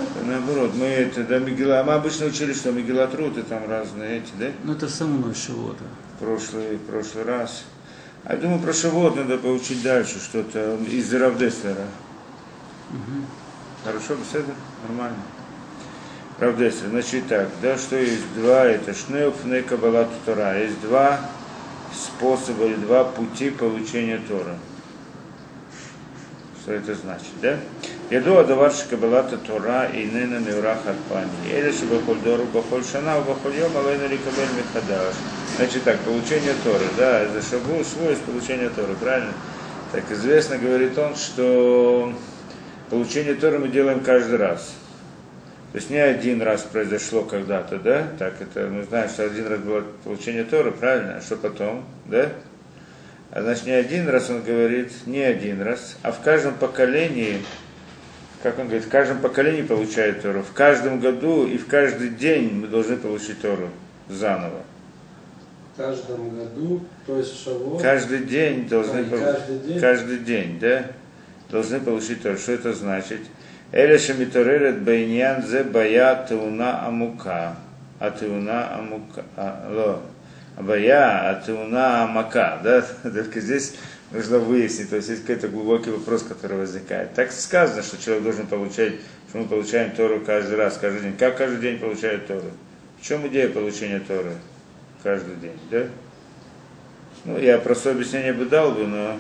Наоборот, мы это, да, Мегила, мы обычно учили, что Мегилат Рут, и там разные эти, да? Ну это самое Шавуота. Прошлый раз. А я думаю, про Шавуот надо поучить дальше что-то из Равдеслера. Угу. Хорошо, беседа? Нормально. Равдеслер, значит так, да, что есть два, это Шнеуфне Каббалат Тора. Есть два способа или два пути получения Торы. Что это значит, да? Яду адаварши Каббалата Тора и нена неурах арпани. Или шибахоль дору бахоль шана, бахоль йом, алейна рикабель михадаш. Значит так, получение Торы, да, за шабу свой получение Торы, правильно? Так известно, говорит он, что получение Торы мы делаем каждый раз. То есть не один раз произошло когда-то, да? Так это мы знаем, что один раз было получение Торы, правильно? А что потом, да? А значит, не один раз, он говорит, не один раз, а в каждом поколении, как он говорит, в каждом поколении получает Тору, в каждом году и в каждый день мы должны получить Тору заново. В каждом году, то есть Шавуот. Каждый день должны каждый день, да, должны получить Тору. Что это значит? Эля шамиторерет байньян зе бая теуна амука, а теуна амука, Абая, Атуна, Амака, да, только здесь нужно выяснить, то есть есть какой-то глубокий вопрос, который возникает. Так сказано, что человек должен получать, что мы получаем Тору каждый раз, каждый день. Как каждый день получают Тору? В чем идея получения Торы каждый день, да? Ну, я простое объяснение бы дал бы, но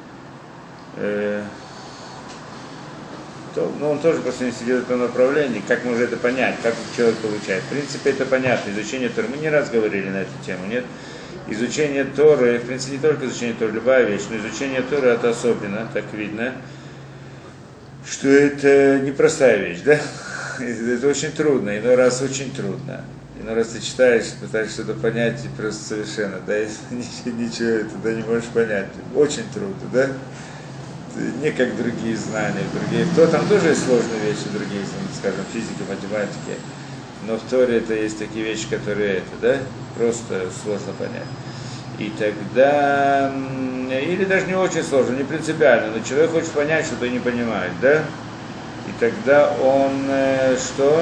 но он тоже просто не сидит в этом направлении, как можно это понять, как человек получает. В принципе, это понятно, изучение Торы. Мы не раз говорили на эту тему, нет? Изучение Торы, в принципе, не только изучение Торы, любая вещь, но изучение Торы это особенно, так видно, что это непростая вещь, да? Это очень трудно, иной раз очень трудно. Иной раз ты читаешь, пытаешься что-то понять, и просто совершенно, да, ничего это, да, не можешь понять. Очень трудно, да? Не как другие знания, другие. В Торе там тоже есть сложные вещи, другие, скажем, физики, математики. Но в Торе это есть такие вещи, которые это, да, просто сложно понять. И тогда, или даже не очень сложно, не принципиально, но человек хочет понять, что-то не понимает, да? И тогда он что?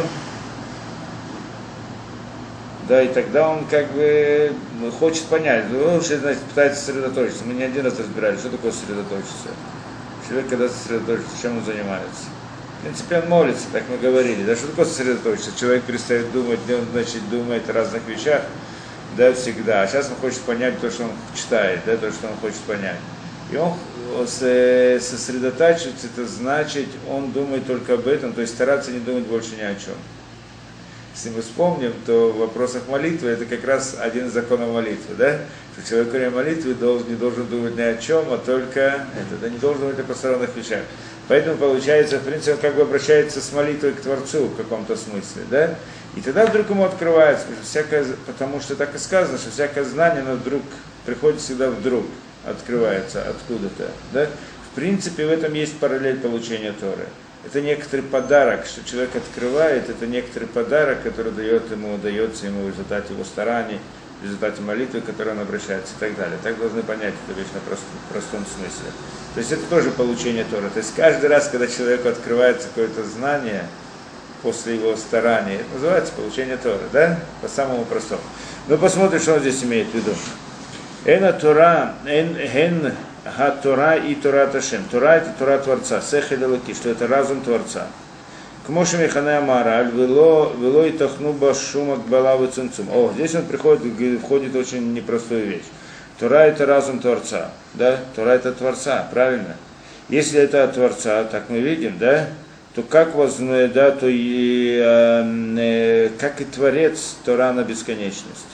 Да, и тогда он как бы хочет понять, ну, значит, пытается сосредоточиться. Мы не один раз разбирали, что такое сосредоточиться. Человек, когда сосредоточится, чем он занимается? В принципе, он молится, так мы говорили. Да что такое сосредоточиться? Человек перестает думать, он, значит, думает о разных вещах, да, всегда. А сейчас он хочет понять то, что он читает, да, то, что он хочет понять. И он сосредотачивается, это значит, он думает только об этом, то есть стараться не думать больше ни о чем. Если мы вспомним, то в вопросах молитвы это как раз один из законов молитвы, да? Что человек во время молитвы не должен думать ни о чем, а только это, да, не должен думать о посторонних вещах. Поэтому получается, в принципе, он как бы обращается с молитвой к Творцу в каком-то смысле, да? И тогда вдруг ему открывается, потому что так и сказано, что всякое знание, оно вдруг приходит всегда вдруг, открывается откуда-то, да? В принципе, в этом есть параллель получения Торы. Это некоторый подарок, что человек открывает, это некоторый подарок, который дается ему в результате его стараний, в результате молитвы, к которой он обращается и так далее. Так должны понять эту вещь на простом смысле. То есть это тоже получение Торы. То есть каждый раз, когда человеку открывается какое-то знание после его стараний, это называется получение Торы, да? По самому простому. Но посмотрим, что он здесь имеет в виду. Эна Тора, эн Ха-Тора и Тора Ташем. Тора это Тора Творца, Сехель Элоки, что это разум Творца. К Моше Механе Амараль, вело и тахнуба шумак балавы цинцум. О, здесь он входит очень непростую вещь. Тора это разум Творца, да? Тора это Творца, правильно? Если это от Творца, так мы видим, да? То как да, то и как и Творец Тора на бесконечность.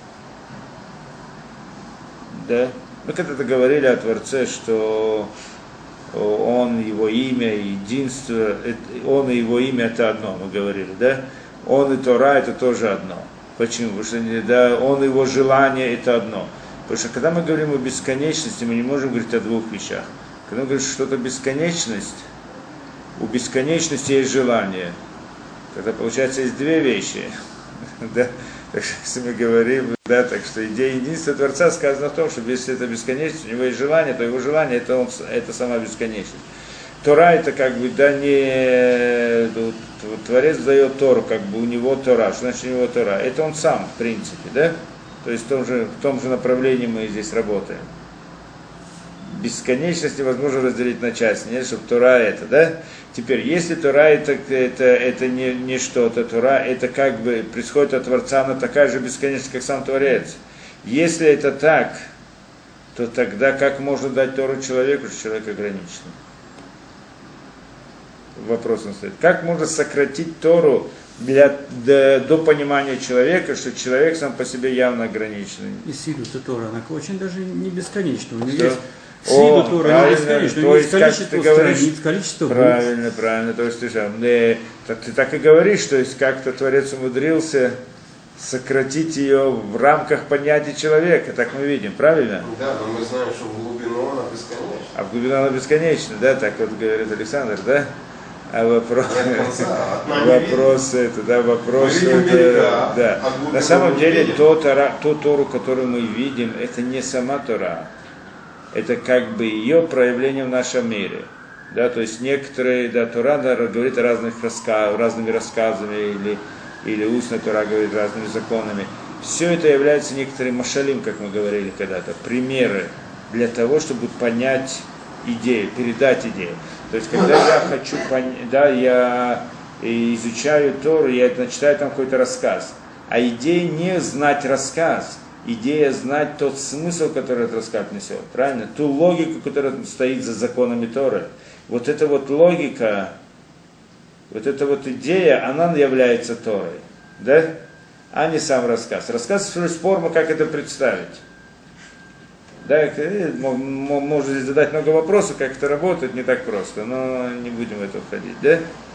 Да? Мы когда-то говорили о Творце, что Он, Его имя, единство, Он и Его имя это одно, мы говорили, да? Он и Тора это тоже одно. Почему? Потому что да, Он и Его желание это одно. Потому что когда мы говорим о бесконечности, мы не можем говорить о двух вещах. Когда мы говорим, что что-то бесконечность, у бесконечности есть желание. Тогда получается есть две вещи. Да? Так что, если мы говорим, да, так что идея единства Творца сказана в том, что если это бесконечность, у него есть желание, то его желание это сама бесконечность. Тора это как бы, да, не Творец дает Тору, как бы у него Тора, что значит у него Тора? Это он сам, в принципе, да? То есть в том же направлении мы здесь работаем. Бесконечность невозможно разделить на части, нет, чтобы Тора это, да? Теперь, если Тора это не что-то, Тора это как бы происходит от Творца, она такая же бесконечность, как сам Творец. Если это так, то тогда как можно дать Тору человеку, что человек ограничен? Вопрос он стоит. Как можно сократить Тору до понимания человека, что человек сам по себе явно ограниченный? И силу-то Тора, она очень даже не бесконечна. У нее Что? есть силу Тора, она бесконечна. У нее есть количество страниц, количество букв. Правильно. То есть ты так и говоришь, то есть как-то Творец умудрился сократить ее в рамках понятия человека, так мы видим, правильно? Да, но мы знаем, что в глубину она бесконечна. А в глубину она бесконечна, да, так вот говорит Александр, да? А вопрос это, да. На самом деле, ту Тору, которую мы видим, это не сама Тора. Это как бы ее проявление в нашем мире. Да, то есть некоторые, да, Тора говорит о разными рассказами, или устная Тора говорит разными законами. Все это является некоторым машалим, как мы говорили когда-то, примеры для того, чтобы понять идею, передать идею. То есть, когда я хочу понять, да, я изучаю Тору, я читаю там какой-то рассказ. А идея не знать рассказ, идея знать тот смысл, который этот рассказ несет, правильно? Ту логику, которая стоит за законами Торы. Вот эта вот логика, вот эта вот идея, она является Торой, да? А не сам рассказ. Рассказ есть форма, как это представить. Да, можно здесь задать много вопросов, как это работает, не так просто, но не будем в это входить, да?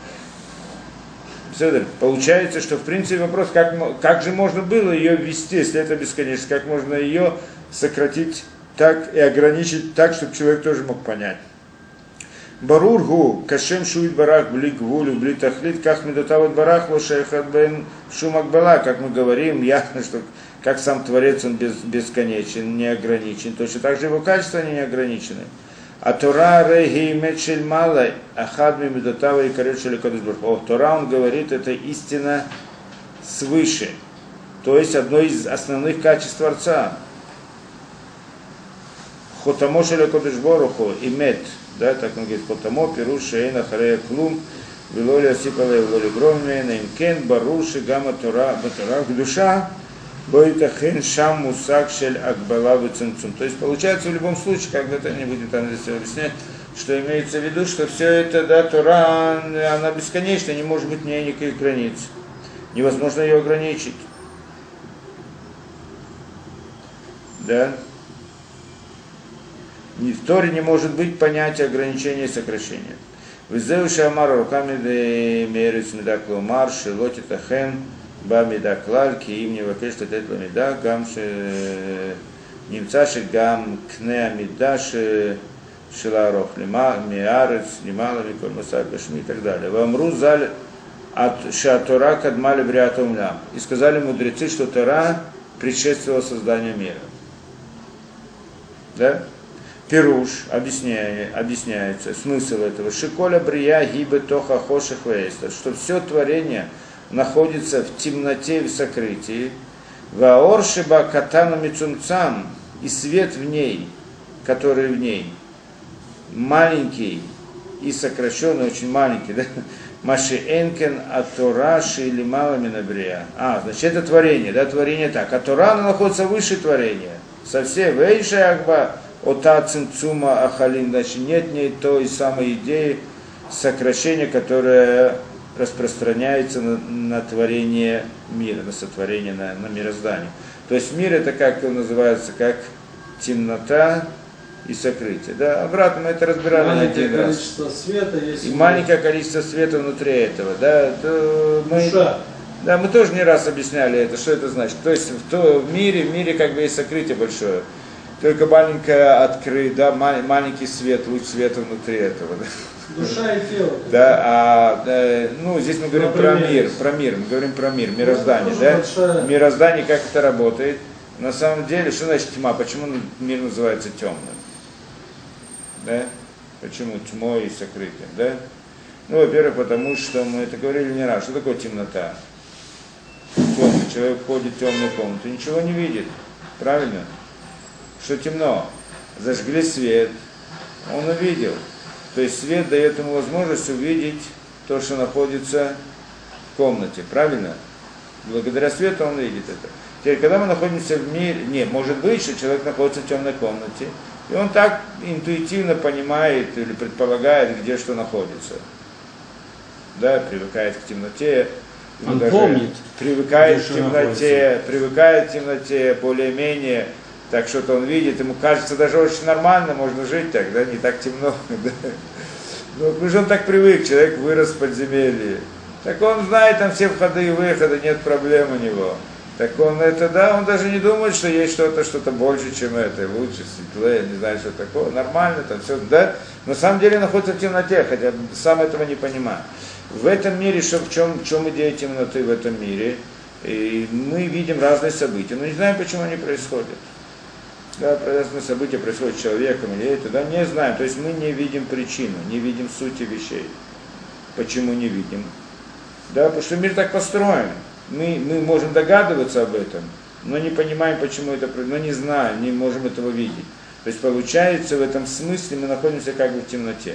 Получается, что в принципе вопрос, как же можно было ее ввести, если это бесконечно, как можно ее сократить так и ограничить так, чтобы человек тоже мог понять. Барургу, кашем шуит барах, бли гвулю, бли тахлит, как медотават барах, лошайхат бен шумакбала, как мы говорим, ясно, что как сам Творец, он бесконечен, не ограничен, точно так же его качества они не ограничены. А Тора рейги мечель мала, ахадми медотава и корючели кадышбург. О, Тора, он говорит, это истина свыше, то есть одно из основных качеств Творца. Хотамо шели кадышборуху и мед. Да, так он говорит, потому пируша эйна харея клум, вилоли осипале, вилоли громме, наимкен, баруши, гамма тора, батарах, душа, боитахин, шам, мусак, шель, акбала, вицинцум. То есть получается в любом случае, как это не будет там здесь объяснять, что имеется в виду, что все это, да, Тора, она бесконечна, не может быть в ней никаких границ. Невозможно ее ограничить. Да? В Торе не может быть понятия ограничения и сокращения. Визеуша амара руками де мерец медакло марши лоти тахен ба медаклаль ки им не вакеш тетет ламеда гам немцаши гам кне амидаши шиларох лима миарец лимала миколь мусар гашми и так далее. Вамру заль от шатора кадмали бриатом лям. И сказали мудрецы, что Тора предшествовала созданию мира. Да? Пируш, объясняется, смысл этого. Шиколя брия гибе тоха хоших вейста, что все творение находится в темноте и в сокрытии. Ваоршиба катана мицунцам, и свет в ней, который в ней, маленький и сокращенный, очень маленький, да? Маши энкен атораши или малами брия. Значит, это творение, да, творение так. А Тора, она находится выше творения. Совсем вейша акба. Ота цинцума ахалин, значит, нет в ней той самой идеи сокращения, которая распространяется на творение мира, на сотворение, на мироздание. То есть мир это как называется, как темнота и сокрытие. Да? Обратно мы это разбирали на один раз. Света есть. И маленькое количество света внутри этого. Да? Душа. Да, мы тоже не раз объясняли это, что это значит. То есть в мире как бы есть сокрытие большое. Только маленький свет, луч света внутри этого. Да? Душа и тело. Да, здесь мы говорим про мир, мы говорим про мир, мироздание, да? Большая... Мироздание, как это работает. На самом деле, что значит тьма? Почему мир называется темным? Да? Почему тьмой и сокрытием, да? Ну, во-первых, потому что мы это говорили не раз. Что такое темнота? Комната. Человек входит в темную комнату, ничего не видит. Правильно? Что темно? Зажгли свет, он увидел. То есть свет дает ему возможность увидеть то, что находится в комнате. Правильно? Благодаря свету он видит это. Теперь, когда мы находимся в мире, может быть, что человек находится в темной комнате, и он так интуитивно понимает или предполагает, где что находится. Да, привыкает к темноте. Он помнит. Привыкает к темноте, более-менее, так что-то он видит, ему кажется даже очень нормально, можно жить так, да, не так темно. Да. Ну, потому что он так привык, человек вырос в подземелье. Так он знает там все входы и выходы, нет проблем у него. Так он это, да, он даже не думает, что есть что-то больше, чем это, лучше, светлее, не знаю, что такое, нормально там все, да. На самом деле находится в темноте, хотя сам этого не понимает. В этом мире, в чем идея темноты в этом мире, и мы видим разные события, но не знаем, почему они происходят. Да, разные события происходят с человеком или это, да, не знаем, то есть мы не видим причину, не видим сути вещей. Почему не видим? Да, потому что мир так построен. Мы можем догадываться об этом, но не понимаем, почему это происходит, но не знаем, не можем этого видеть. То есть получается, в этом смысле мы находимся как бы в темноте.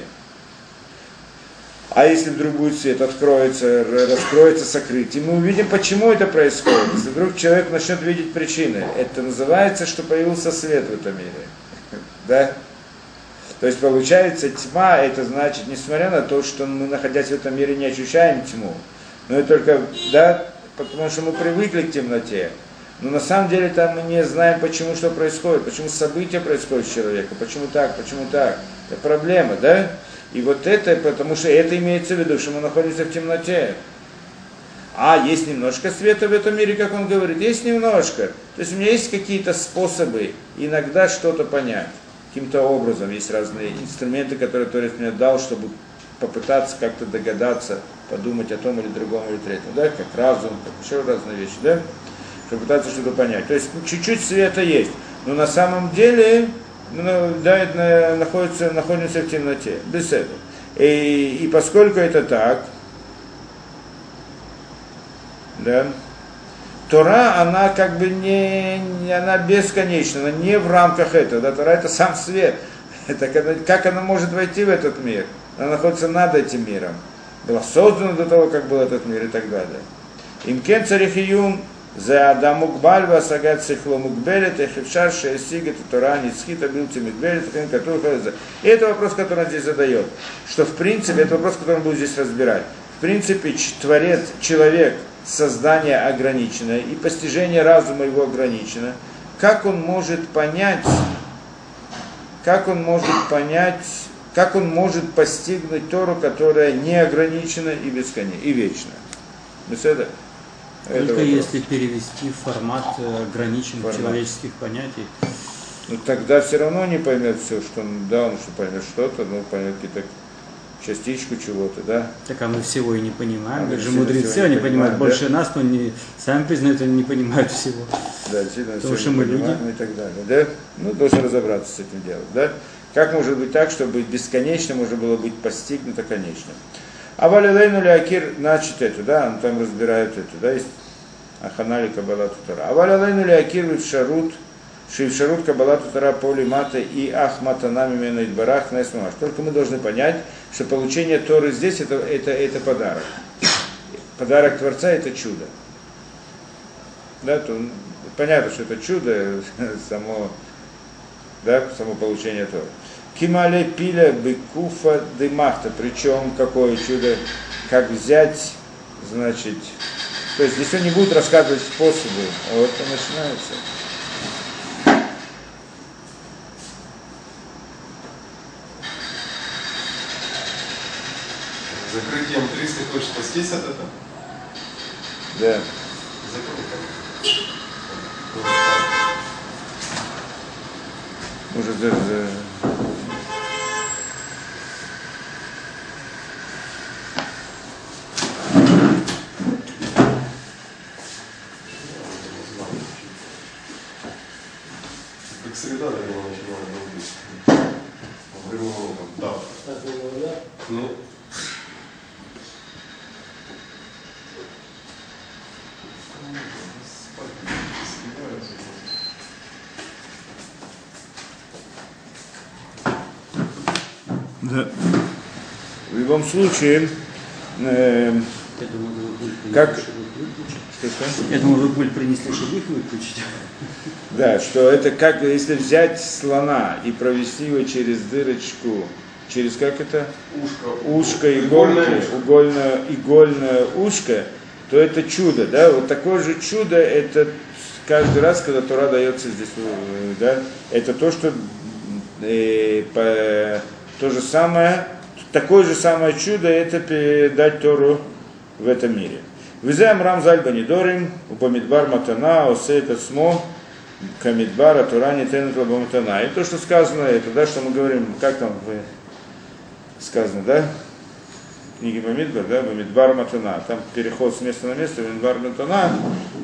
А если вдруг будет свет, раскроется сокрытие, мы увидим, почему это происходит. Если вдруг человек начнет видеть причины, это называется, что появился свет в этом мире. Да? То есть получается, тьма, это значит, несмотря на то, что мы, находясь в этом мире, не ощущаем тьму, но это только, да, потому что мы привыкли к темноте. Но на самом деле там мы не знаем, почему что происходит, почему события происходят с человеком, почему так. Это проблема, да? И вот это, потому что это имеется в виду, что мы находимся в темноте. А, есть немножко света в этом мире, как он говорит, есть немножко. То есть у меня есть какие-то способы иногда что-то понять. Каким-то образом есть разные инструменты, которые Творец мне дал, чтобы попытаться как-то догадаться, подумать о том или другом или третьем. Да, как разум, как еще разные вещи, да? Чтобы пытаться что-то понять. То есть чуть-чуть света есть. Но на самом деле... да, находимся в темноте, без этого. И поскольку это так, да, Тора, она как бы она бесконечна, она не в рамках этого, да, Тора это сам свет. Это как она может войти в этот мир? Она находится над этим миром. Была создана до того, как был этот мир и так далее. Имкен царихиюм за Адам Мукбаль васагат сихло мукбелет, эхевшар шеесигет Тора ницхита билти мукбелет, и это вопрос, который он здесь задает. Что в принципе, это вопрос, который он будет здесь разбирать. В принципе, творец, человек, создание ограниченное, и постижение разума его ограничено. Как он может постигнуть Тору, которая не ограничена и бесконечна, и вечна? Только если перевести в формат ограниченных человеческих понятий. Ну тогда все равно не поймет все, что он, да, он что поймет что-то, но поймет какие-то частичку чего-то, да. Так а мы всего и не понимаем. Даже мудрецы, они понимают больше нас, но сами признают, они не понимают всего. Да, действительно, потому что мы люди. И так далее, да? Ну, должен разобраться с этим делом, да? Как может быть так, чтобы бесконечно можно было быть постигнуто конечным? А валилейну лякир, значит, это, да, он там разбирает это, да, есть Аханали Каббалату Тора. А валилейну лякир Шившарут Каббалату Тора Поли Мата и Ахматанами Менайт Барах Несмаш. Только мы должны понять, что получение Торы здесь это подарок. Подарок Творца это чудо. Да, то понятно, что это чудо, само получение Торы. Кимале пиля бекуфа демахта, причем какое чудо, как взять, значит, то есть здесь он не будет рассказывать способы, а вот это начинается. Закрытием 300 хочешь спастись от этого? Да. Может даже... Как среда, наверное, начинала долбить. Во время уроков. Да. Ну, Да. В любом случае, Я думаю, вы пульт как... принесли, чтобы их выключить. Что-что? Я думаю, вы пульт принесли, чтобы их выключить. Да, что это как, если взять слона и провести его через дырочку, через как это? Ушко иголки, игольное ушко, то это чудо, да, вот такое же чудо, это каждый раз, когда Тора дается здесь, да, это то, что то же самое, такое же самое чудо, это передать Тору в этом мире. Визем рам зальбанидорим, упамидбар матана, осет ацмо, камидбара, турани, тенет лабаматана. И то, что сказано, это, да, что мы говорим, как там сказано, да, в книге Бамидбар, да, Бамидбар матана, там переход с места на место, Бамидбар матана,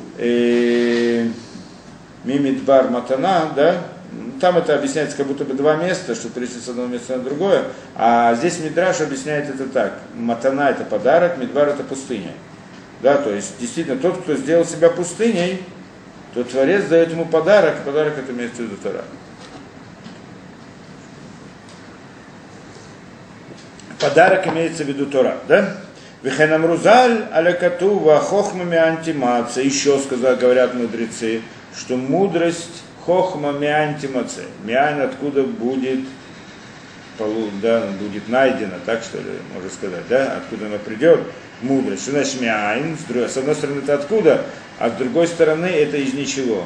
мимидбар матана, да, там это объясняется как будто бы два места, что перейти с одного места на другое, а здесь Мидраш объясняет это так, матана это подарок, Мидбар это пустыня. Да, то есть, действительно, тот, кто сделал себя пустыней, то Творец дает ему подарок, и подарок это имеется в виду Тора. Подарок имеется в виду Тора, да? Вехенамрузаль алякату вахохмами антимаца. Еще говорят мудрецы, что мудрость хохмами антимаце. Миань откуда будет, да, будет найдена, так что ли, можно сказать, да? Откуда она придет? Мудрость. Что значит миань? С одной стороны это откуда, а с другой стороны это из ничего.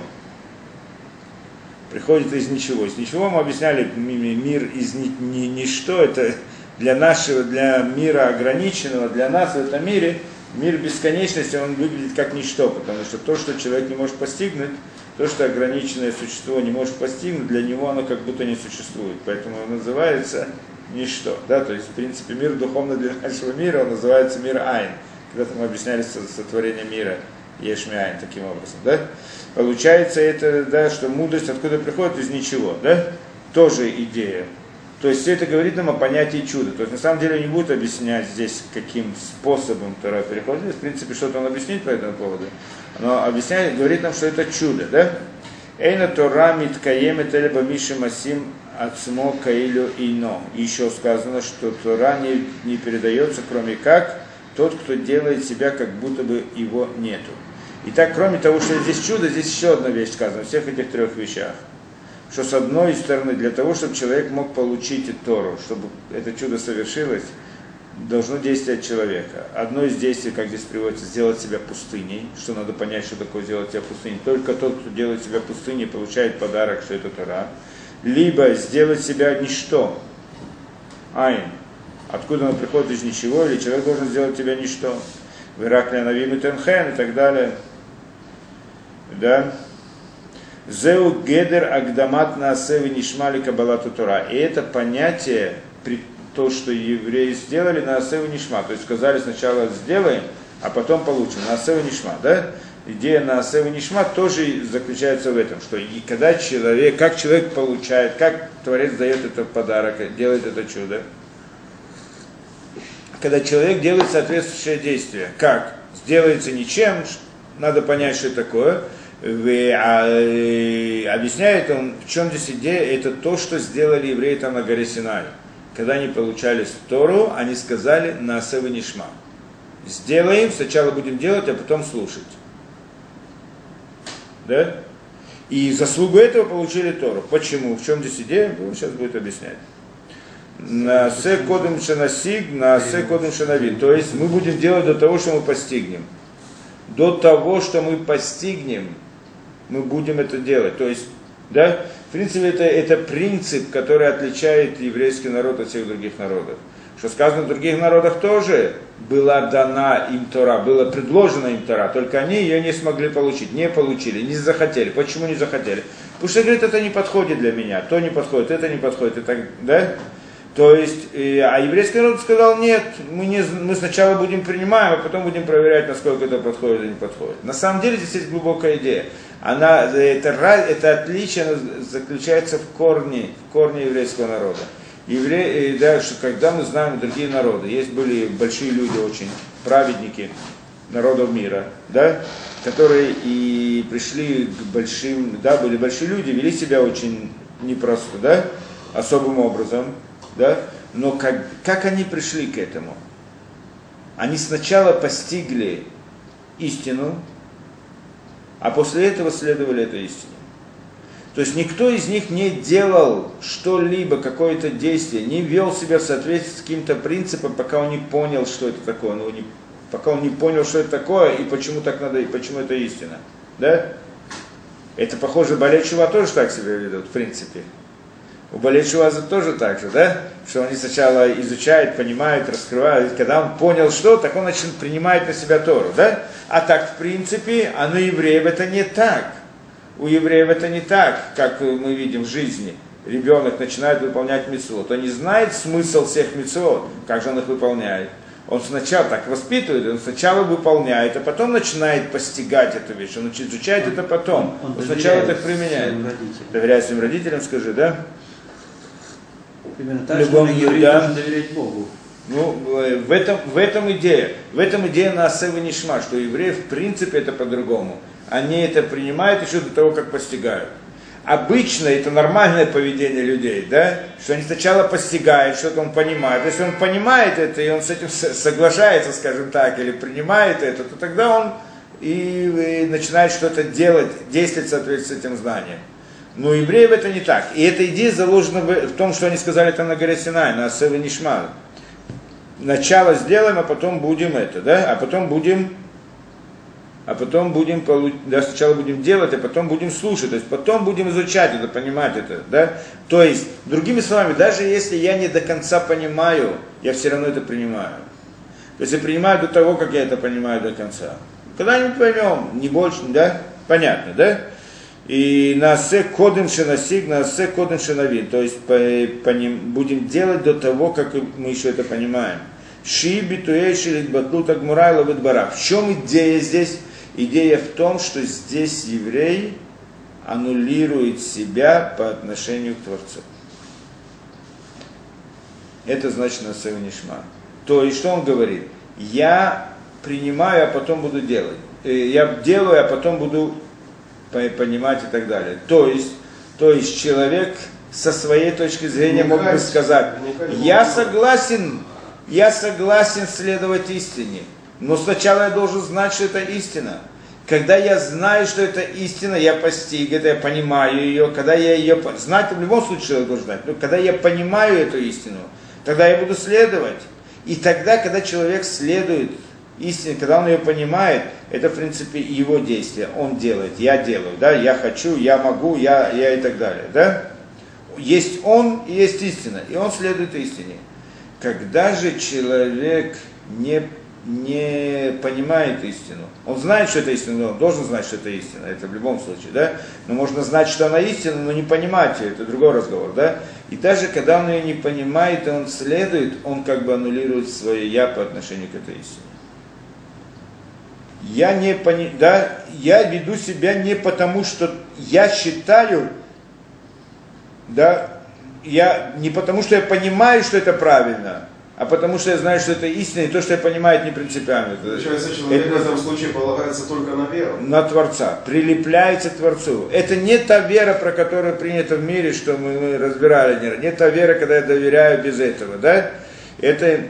Приходит из ничего. Из ничего мы объясняли мир из ничто. Это для нашего, для мира ограниченного, для нас в этом мире, мир бесконечности, он выглядит как ничто, потому что то, что человек не может постигнуть, то, что ограниченное существо не может постигнуть, для него оно как будто не существует. Поэтому он называется ничто. Да? То есть, в принципе, мир духовный для нашего мира, он называется мир Айн. Когда-то мы объясняли сотворение мира Ешми Айн таким образом. Да? Получается это, да, что мудрость откуда приходит, из ничего. Да? Тоже идея. То есть все это говорит нам о понятии чуда. То есть на самом деле не будет объяснять здесь, каким способом Тора переходит. В принципе, что-то он объяснит по этому поводу. Но объясняет, говорит нам, что это чудо. Да? Эйна Тора миткаемет элеба миши масим ацмо каилю ино. Еще сказано, что Тора не передается, кроме как тот, кто делает себя, как будто бы его нету. Итак, кроме того, что здесь чудо, здесь еще одна вещь сказана, в всех этих трех вещах. Что с одной стороны, для того, чтобы человек мог получить Тору, чтобы это чудо совершилось, должно действовать человека. Одно из действий, как здесь приводится, сделать себя пустыней, что надо понять, что такое сделать себя пустыней. Только тот, кто делает себя пустыней, получает подарок, что это Тора. Либо сделать себя ничто, айн, откуда оно приходит из ничего, или человек должен сделать себя ничто. В Иракле Навим и Тенхен и так далее. Да? Зеу гедер агдамат наасеви нишмали кабалату Тора. И это понятие, то, что евреи сделали, наасеви нишма. То есть сказали сначала сделаем, а потом получим. Наасеви нишма, да? Идея наасеви нишма тоже заключается в этом, что и когда человек, как человек получает, как Творец дает этот подарок, делает это чудо. Когда человек делает соответствующее действие. Как? Сделается ничем, надо понять, что это такое. Объясняет он, в чем здесь идея, это то, что сделали евреи там на горе Синай. Когда они получали Тору, они сказали наасев нишма. Сделаем, сначала будем делать, а потом слушать. Да? И заслугу этого получили Тору. Почему? В чем здесь идея? Он сейчас будет объяснять. Наасе кодем шанасиг, наасе кодем шанавин. То есть мы будем делать до того, что мы постигнем. До того, что мы постигнем, мы будем это делать. То есть, да, в принципе, это принцип, который отличает еврейский народ от всех других народов. Что сказано в других народах тоже, была дана им Тора, было предложено им Тора, только они ее не смогли получить, не получили, не захотели. Почему не захотели? Потому что, говорит, это не подходит для меня, то не подходит, это не подходит, и так, да? То есть, а еврейский народ сказал, нет, мы сначала будем принимаем, а потом будем проверять, насколько это подходит или не подходит. На самом деле здесь есть глубокая идея. Это отличие заключается в корне еврейского народа. евреи, да, что когда мы знаем другие народы, были большие люди очень, праведники народов мира, да, которые и пришли к большим, да, были большие люди, вели себя очень непросто, да, особым образом, да, но как они пришли к этому? Они сначала постигли истину, а после этого следовали этой истине. То есть никто из них не делал что-либо, какое-то действие, не вел себя в соответствии с каким-то принципом, пока он не понял, что это такое, пока он не понял, что это такое, и почему так надо, и почему это истина. Да? Это похоже, Бaalei Тшува тоже так себя ведут, в принципе. У Бaalei Тшува тоже так же, да? Что они сначала изучают, понимают, раскрывают, когда он понял что, так он начинает принимать на себя Тору, да? А так, в принципе, у евреев это не так. У евреев это не так, как мы видим в жизни. Ребенок начинает выполнять мицвот. Он не знает смысл всех мицвот, как же он их выполняет. Он сначала так воспитывает, он сначала выполняет, а потом начинает постигать эту вещь. Он изучает это потом. Он сначала это применяет. Доверяет своим родителям, скажи, да? Примерно так, что еврей должен доверять Богу. Ну, в этом идея. В этом идея Наасе венишма, что у евреев в принципе это по-другому. Они это принимают еще до того, как постигают. Обычно это нормальное поведение людей, да? Что они сначала постигают, что-то он понимает. Если он понимает это, и он с этим соглашается, скажем так, или принимает это, то тогда он и начинает что-то делать, действовать в соответствии с этим знанием. Но у евреев это не так. И эта идея заложена в том, что они сказали там на горе Синай, на Наасе венишма. Начало сделаем, а потом будем это, да? А потом будем, да, сначала будем делать, а потом будем слушать, то есть потом будем изучать это, понимать это, да? То есть, другими словами, даже если я не до конца понимаю, я все равно это принимаю. То есть я принимаю до того, как я это понимаю до конца. Когда-нибудь поймем, не больше, да? Понятно, да? И наасе кодем шенасиг, наасе кодем шенавин, то есть будем делать до того, как мы еще это понимаем. Ши битуэши литбатлут агмурай ловит барах. В чем идея здесь? Идея в том, что здесь еврей аннулирует себя по отношению к Творцу. Это значит наасе венишма. То есть, что он говорит? Я принимаю, а потом буду делать. Я делаю, а потом буду понимать и так далее. То есть человек со своей точки зрения мог бы сказать, я согласен следовать истине, но сначала я должен знать, что это истина. Когда я знаю, что это истина, я постиг это, я понимаю ее, когда я ее знать, в любом случае я должен знать, но когда я понимаю эту истину, тогда я буду следовать. И тогда, когда человек следует истине, когда он ее понимает, это в принципе его действие, он делает, я делаю, да, я хочу, я могу, я и так далее, да. Есть он и есть истина, и он следует истине. Когда же человек не понимает истину, он знает, что это истина, но он должен знать, что это истина, это в любом случае, да, но можно знать, что она истина, но не понимать ее, это другой разговор, да, и даже когда он ее не понимает, и он следует, он как бы аннулирует свое «я» по отношению к этой истине. Я веду себя не потому, что я считаю, да, не потому, что я понимаю, что это правильно, а потому, что я знаю, что это истина, и то, что я понимаю, это не принципиально. Человек в этом случае полагается только на веру. На Творца, прилепляется к Творцу. Это не та вера, про которую принято в мире, что мы разбирали, не та вера, когда я доверяю без этого, да? Это,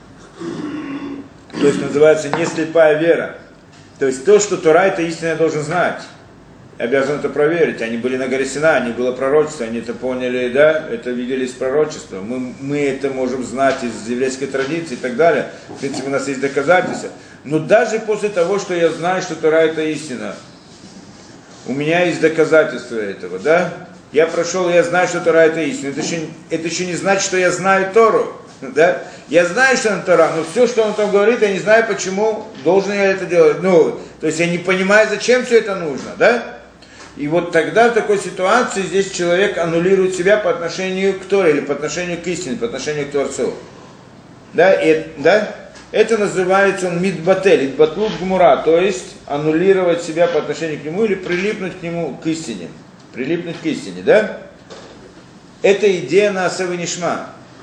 то есть, называется не слепая вера. То есть то, что Тора это истина, я должен знать. Я обязан это проверить. Они были на горе Синай, они было пророчество, они это поняли, да, это видели из пророчества. Мы это можем знать из еврейской традиции и так далее. В принципе, у нас есть доказательства. Но даже после того, что я знаю, что Тора это истина, у меня есть доказательства этого, да. Я прошел, я знаю, что Тора это истина. Это еще не значит, что я знаю Тору. Да? Я знаю, что он Тора, но все, что он там говорит, я не знаю, почему должен я это делать. Ну, то есть я не понимаю, зачем все это нужно, да? И вот тогда в такой ситуации здесь человек аннулирует себя по отношению к Торе, или по отношению к истине, по отношению к Творцу. Да? Это называется он мидбатель, идбатлут гмура, то есть аннулировать себя по отношению к нему или прилипнуть к нему, к истине. Прилипнуть к истине, да? Это идея наасе венишма.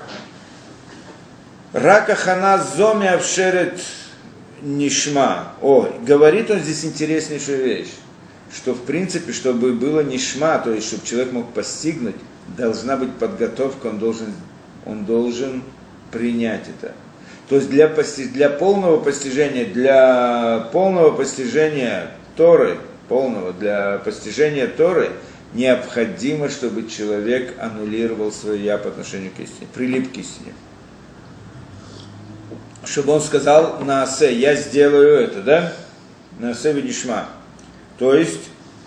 Рака хана зоми авшерет нишма. О, говорит он здесь интереснейшую вещь, что в принципе, чтобы было нишма, то есть чтобы человек мог постигнуть, должна быть подготовка, он должен принять это. То есть для полного постижения Торы, для постижения Торы необходимо, чтобы человек аннулировал свое «я» по отношению к истине, прилип к истине. Чтобы он сказал «наасе», «я сделаю это», да? «Наасе венишма». То есть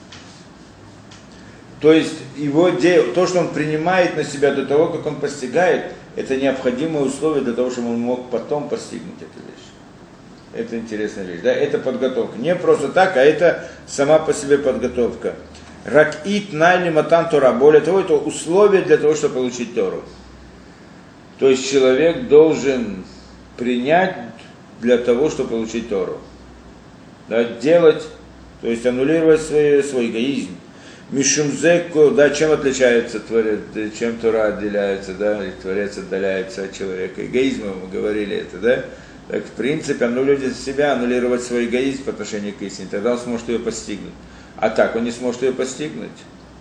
его то, что он принимает на себя до того, как он постигает, это необходимое условие для того, чтобы он мог потом постигнуть эту вещь. Это интересная вещь, да? Это подготовка. Не просто так, а это сама по себе подготовка. Ракит найли матан Тора. Более того, это условие для того, чтобы получить Тору. То есть человек должен принять для того, чтобы получить Тору. Да, делать, то есть аннулировать свой эгоизм. Мишумзеку, да, чем отличается Творец, чем Тора отделяется, да, и Творец отдаляется от человека. Эгоизмом мы говорили это, да. Так, в принципе, аннулировать себя, аннулировать свой эгоизм по отношению к истине, тогда он сможет ее постигнуть. А так он не сможет ее постигнуть.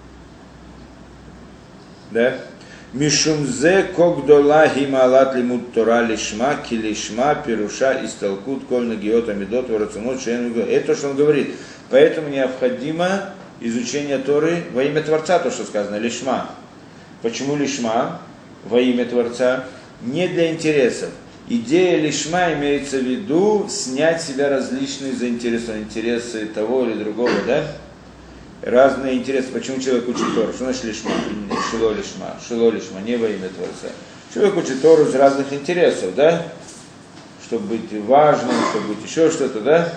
Да? Мишумзе когдола хималат лимут Тора лишма, килишма, пируша, исталкут, кольна гиота медот, варацунот, шену. Это то, что он говорит. Поэтому необходимо изучение Торы во имя Творца, то, что сказано, лишма. Почему лишма? Во имя Творца. Не для интересов. Идея лишма имеется в виду снять с себя различные заинтересованные интересы того или другого, да? Разные интересы. Почему человек учит Тору? Что значит лишма? Шило лишма, не во имя Творца. Человек учит Тору из разных интересов, да? Чтобы быть важным, чтобы быть еще что-то, да?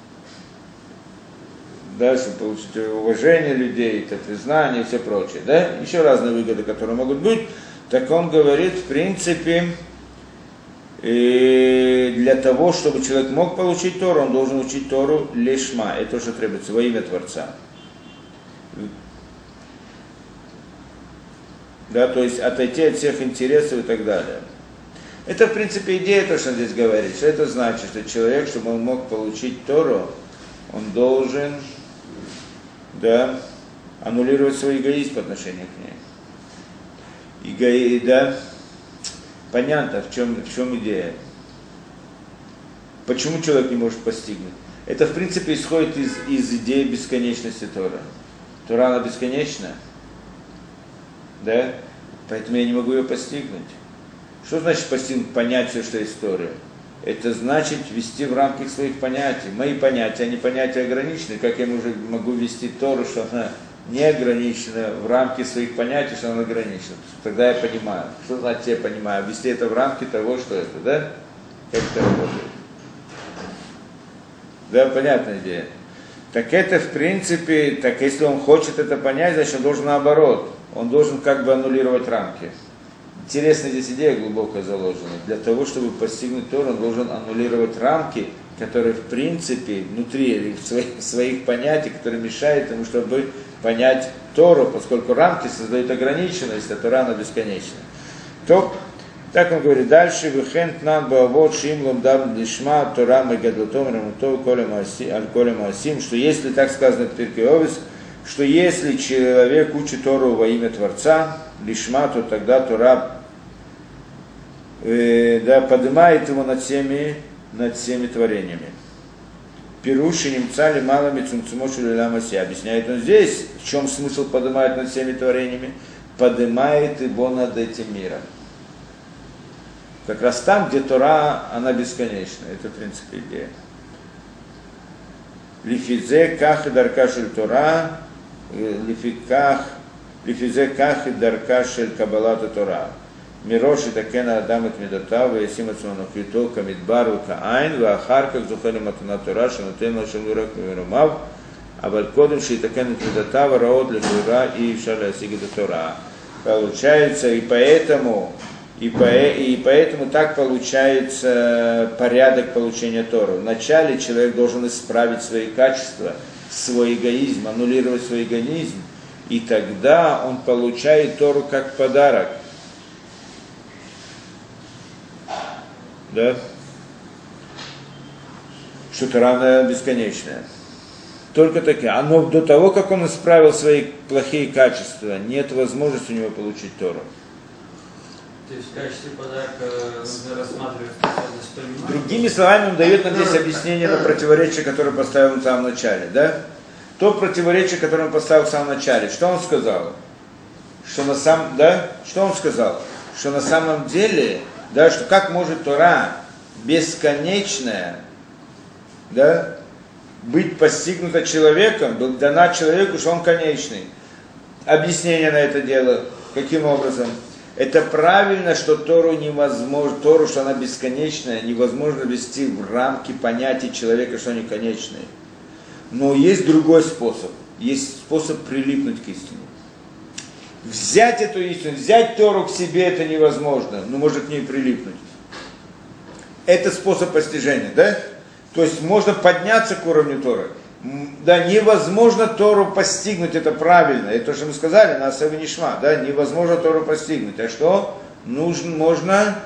Да, чтобы получить уважение людей, это признание и все прочее, да? Еще разные выгоды, которые могут быть. Так он говорит, в принципе, для того, чтобы человек мог получить Тору, он должен учить Тору лишма. Это то, что требуется во имя Творца. Да, то есть отойти от всех интересов и так далее. Это, в принципе, идея, то, что он здесь говорит. Что это значит? Что человек, чтобы он мог получить Тору, он должен, да, аннулировать свой эгоизм по отношению к ней. Да, понятно, в чем идея. Почему человек не может постигнуть? Это, в принципе, исходит из идеи бесконечности Торы. Тора, она бесконечна, да? Поэтому я не могу ее постигнуть. Что значит постигнуть, понять все, что есть Торы? Это значит ввести в рамки своих понятий. Мои понятия, они понятия ограничены. Как я могу ввести Тору, что она не ограничена, в рамки своих понятий, что она ограничена? Тогда я понимаю. Что значит я понимаю? Ввести это в рамки того, что это, да? Как это работает? Да, понятная идея. Так это, в принципе, так если он хочет это понять, значит он должен наоборот. Он должен как бы аннулировать рамки. Интересная здесь идея глубоко заложена. Для того, чтобы постигнуть Тору, он должен аннулировать рамки, которые, в принципе, внутри своих понятий, которые мешают ему, чтобы понять Тору, поскольку рамки создают ограниченность, а Тора, она бесконечна. То, так он говорит дальше, «Вехент нам баавот шим ломдам лишма Тора мегадлотом рамутов колем асим», что если, так сказано в Пиркей Овес, что если человек учит Тору во имя Творца, лишма, то тогда Тора да, поднимает его над всеми творениями. Пируши немца ли малыми цумцумошу лиламаси. Объясняет он здесь, в чем смысл поднимает над всеми творениями? Поднимает его над этим миром. Как раз там, где Тора, она бесконечна. Это, в принципе, идея. Лифизе ках и дарка шель Тора, лифизе ках и дарка шель кабалата Тора. Мироши такена адам от медотава, ясим от сонохвито, камидбару каайн, ваахарках зухали матана Тора, шанутен лашем лурак мирумав, а валькодым шитакен от медотава, раот лихура и шаля сигида Тора. Получается, и поэтому так получается порядок получения Торы. Вначале человек должен исправить свои качества, свой эгоизм, аннулировать свой эгоизм, и тогда он получает Тору как подарок. да? Что Тора она бесконечная. Только такая. Но до того, как он исправил свои плохие качества, нет возможности у него получить Тору. То есть в качестве подарка нужно рассматривать способность понимания? Другими словами, он дает нам здесь объяснение на противоречие, которое поставил в самом начале, да? То противоречие, которое он поставил в самом начале. Что он сказал? Что на самом, да? Что он сказал? Что на самом деле, да, что как может Тора бесконечная, да, быть постигнута человеком, дана человеку, что он конечный. Объяснение на это дело. Каким образом? Это правильно, что Тору невозможно, Тору, что она бесконечная, невозможно ввести в рамки понятий человека, что они конечные. Но есть другой способ. Есть способ прилипнуть к истине. Взять эту истину, взять Тору к себе, это невозможно, но можно к ней прилипнуть. Это способ постижения, да? То есть можно подняться к уровню Торы. Да, невозможно Тору постигнуть, это правильно. Это то, что мы сказали, на Асаве Нишма, да, невозможно Тору постигнуть. А что? Нужно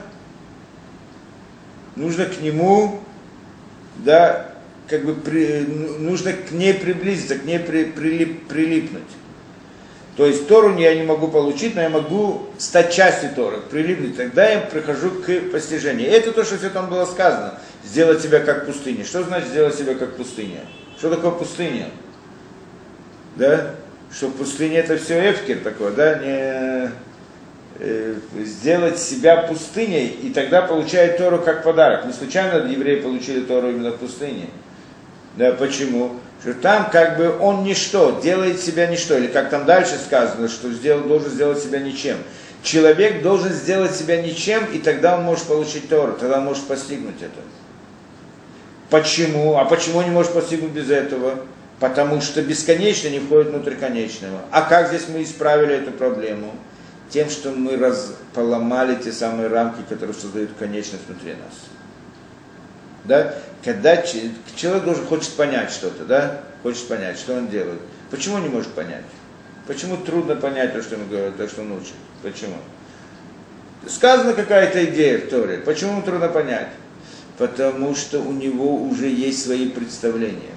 к нему, да, как бы нужно к ней приблизиться, к ней прилипнуть. То есть Тору я не могу получить, но я могу стать частью Торы, прилипнуть. Тогда я прихожу к постижению. Это то, что все там было сказано. Сделать себя как пустыня. Что значит сделать себя как пустыня? Что такое пустыня? Да? Что пустыня это все эфкер такое, да? Сделать себя пустыней, и тогда получает Тору как подарок. Не случайно евреи получили Тору именно в пустыне. Да, почему? Что там как бы он ничто, делает себя ничто. Или как там дальше сказано, что должен сделать себя ничем. Человек должен сделать себя ничем, и тогда он может получить Тору, тогда он может постигнуть это. Почему? А почему он не может постигнуть без этого? Потому что бесконечно не входит внутрь конечного. А как здесь мы исправили эту проблему? Тем, что мы поломали те самые рамки, которые создают конечность внутри нас. Да? Когда человек хочет понять что-то, да? Хочет понять, что он делает. Почему он не может понять? Почему трудно понять то, что он говорит, то, что он учит? Почему? Сказана какая-то идея в Торе. Почему ему трудно понять? Потому что у него уже есть свои представления.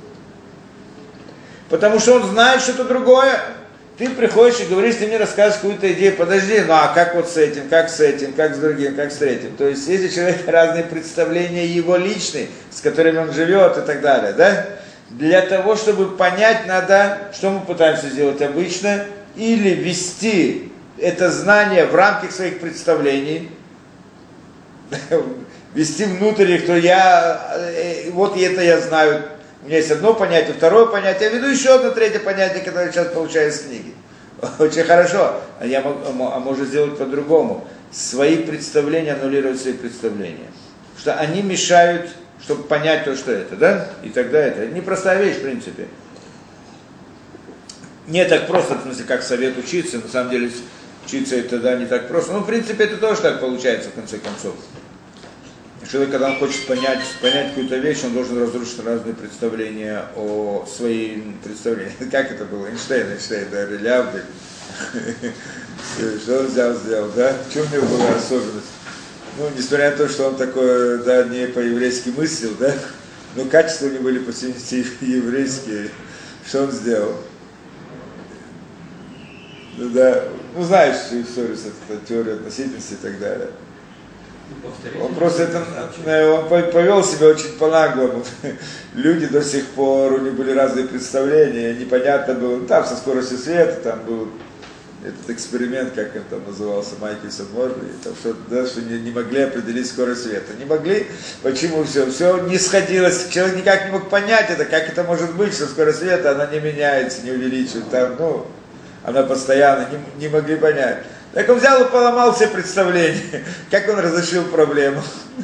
Потому что он знает что-то другое. Ты приходишь и говоришь, ты мне рассказываешь какую-то идею, подожди, ну а как вот с этим, как с другим, как с третьим. То есть есть у человека разные представления его личные, с которыми он живет и так далее, да? Для того, чтобы понять, надо, что мы пытаемся сделать обычно, или ввести это знание в рамки своих представлений, ввести внутрь их, то вот это я знаю. У меня есть одно понятие, второе понятие, я веду еще одно третье понятие, которое сейчас получаю из книги. Очень хорошо, а можно сделать по-другому. Свои представления, аннулировать свои представления. Что они мешают, чтобы понять то, что это, да? И тогда это непростая вещь, в принципе. Не так просто, в смысле, как совет учиться, на самом деле учиться это да, не так просто. Ну, в принципе, это тоже так получается, в конце концов. Человек, когда он хочет понять какую-то вещь, он должен разрушить разные представления о своим представлениях. Как это было? Эйнштейн, да, Лявдель. Что он сделал, да? В чем у него была особенность? Ну, несмотря на то, что он такой, да, не по-еврейски мыслил, да, но качества у него были по сути еврейские. Что он сделал? Ну, да, ну, знаешь историю с теорией относительности и так далее. Он просто он повел себя очень по-наглому. Люди до сих пор, у них были разные представления, непонятно было, там со скоростью света, там был этот эксперимент, как он там назывался, Майкельсон Морли, там что не могли определить скорость света. Не могли, почему все не сходилось, человек никак не мог понять это, как это может быть, что скорость света, она не меняется, не увеличивается, там, ну, она постоянно, не могли понять. Так он взял и поломал все представления. Как он разрешил проблему?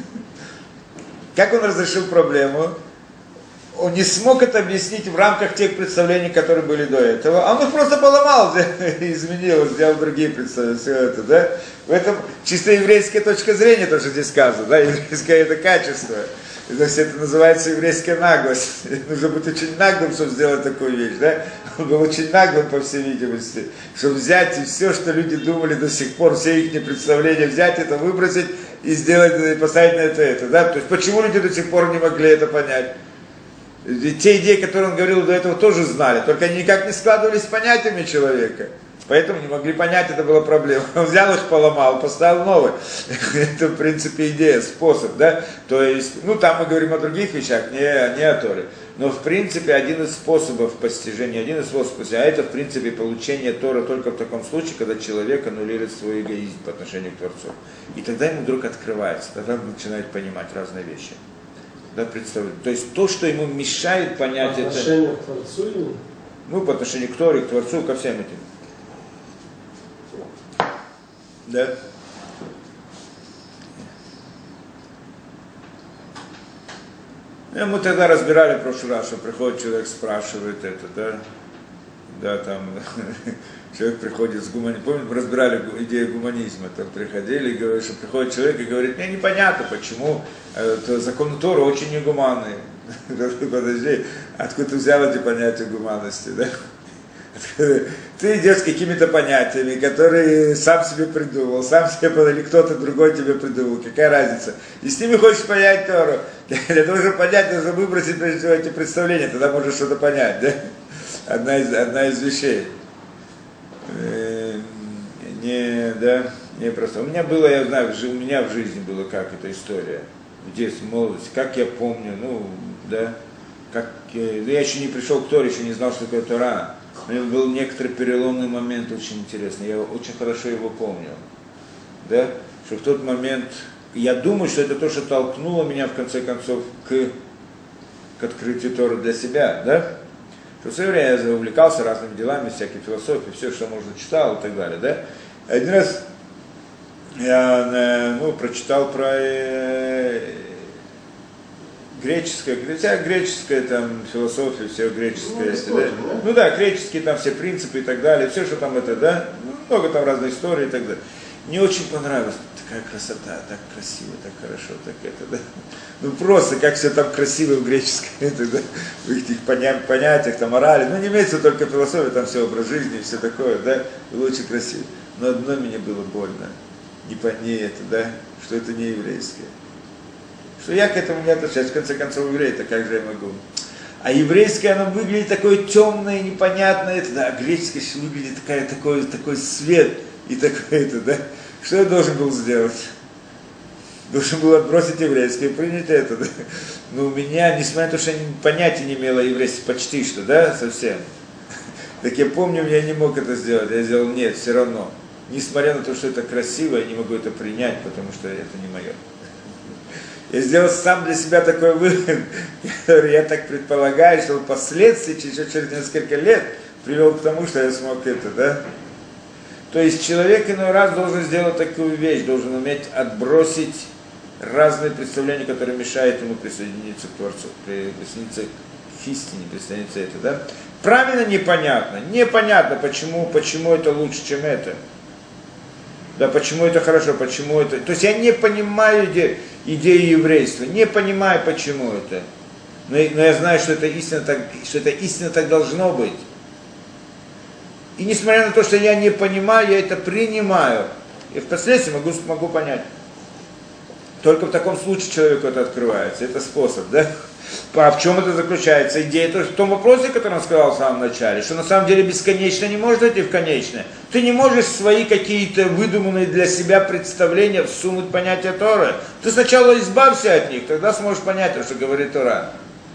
Он не смог это объяснить в рамках тех представлений, которые были до этого. Он их просто поломал, изменил, сделал другие представления. Все это, да? В этом чисто еврейская точка зрения, то, что здесь сказано. Да? Еврейское это качество. То есть это называется еврейская наглость. Нужно быть очень наглым, чтобы сделать такую вещь, да? Он был очень наглым, по всей видимости, чтобы взять и все, что люди думали до сих пор, все их представления взять, это выбросить и сделать, и поставить на это, да? То есть почему люди до сих пор не могли это понять? Ведь те идеи, которые он говорил до этого, тоже знали, только они никак не складывались с понятиями человека. Поэтому не могли понять, это была проблема. Он взял их, поломал, поставил новые. Это, в принципе, идея, способ, да? То есть, ну, там мы говорим о других вещах, не о Торе. Но, в принципе, один из способов постижения, а это, в принципе, получение Торы только в таком случае, когда человек аннулирует свой эгоизм по отношению к Творцу. И тогда ему вдруг открывается, тогда он начинает понимать разные вещи. Да, представляете? То есть, то, что ему мешает понять это... По отношению к Творцу или? Ну, по отношению к Торе, к Творцу, ко всем этим. Да. Мы тогда разбирали в прошлый раз, что приходит человек, спрашивает это, да, да, там, человек приходит с гуманизмом, помните, мы разбирали идею гуманизма, там приходили и говорили, что приходит человек и говорит, мне непонятно, почему законы Торы очень негуманные. Подожди, откуда ты взял эти понятия гуманности, да? Ты идешь с какими-то понятиями, которые сам себе придумал, сам себе или кто-то другой тебе придумал, какая разница. И с ними хочешь понять Тору. Для того, чтобы понять, нужно выбросить прежде всего эти представления, тогда можешь что-то понять, да? Одна из вещей. Не просто. У меня было, я знаю, у меня в жизни было как эта история, в детстве, в молодости, как я помню, ну, да, как, я еще не пришел к Торе, еще не знал, что такое Тора. У меня был некоторый переломный момент очень интересный, я очень хорошо его помню, да, что в тот момент, я думаю, что это то, что толкнуло меня, в конце концов, к открытию Торы для себя, да, что в свое время я увлекался разными делами, всякой философией, все, что можно, читал и так далее, да. Один раз я, прочитал про греческая там философия, все греческое, да? Греческие там все принципы и так далее, все, что там это, да, много там разной истории и так далее. Мне очень понравилось, такая красота, так красиво, так хорошо, так это, да. Ну просто, как все там красиво в греческом, это, да, в их понятиях, там, морали, не имеется только философия, там все образ жизни и все такое, да, было очень красиво. Но одно мне было больно, что это не еврейское. Что я к этому не отношусь, в конце концов, еврей-то как же я могу? А еврейское, оно выглядит такое темное, непонятное, это, да, греческое выглядит такой свет и такое-то, да. Что я должен был сделать? Должен был отбросить еврейское и принять это, да. Но у меня, несмотря на то, что я понятия не имела еврейское, почти что, да, совсем. Так я помню, я не мог это сделать, я сделал нет, все равно. Несмотря на то, что это красиво, я не могу это принять, потому что это не мое. Я сделал сам для себя такой вывод, который я так предполагаю, что впоследствии, через несколько лет, привел к тому, что я смог это, да. То есть человек иной раз должен сделать такую вещь, должен уметь отбросить разные представления, которые мешают ему присоединиться к Творцу, присоединиться к истине, присоединиться это, да. Правильно непонятно, почему это лучше, чем это. Да, почему это хорошо, почему это... То есть я не понимаю идею еврейства, не понимаю, почему это. Но я знаю, что это истинно так должно быть. И несмотря на то, что я не понимаю, я это принимаю. И впоследствии могу понять. Только в таком случае человеку это открывается. Это способ, да? А в чем это заключается? Идея тоже в том вопросе, который он сказал в самом начале, что на самом деле бесконечно не может идти в конечное. Ты не можешь свои какие-то выдуманные для себя представления всунуть понятие Торы. Ты сначала избавься от них, тогда сможешь понять то, что говорит Тора.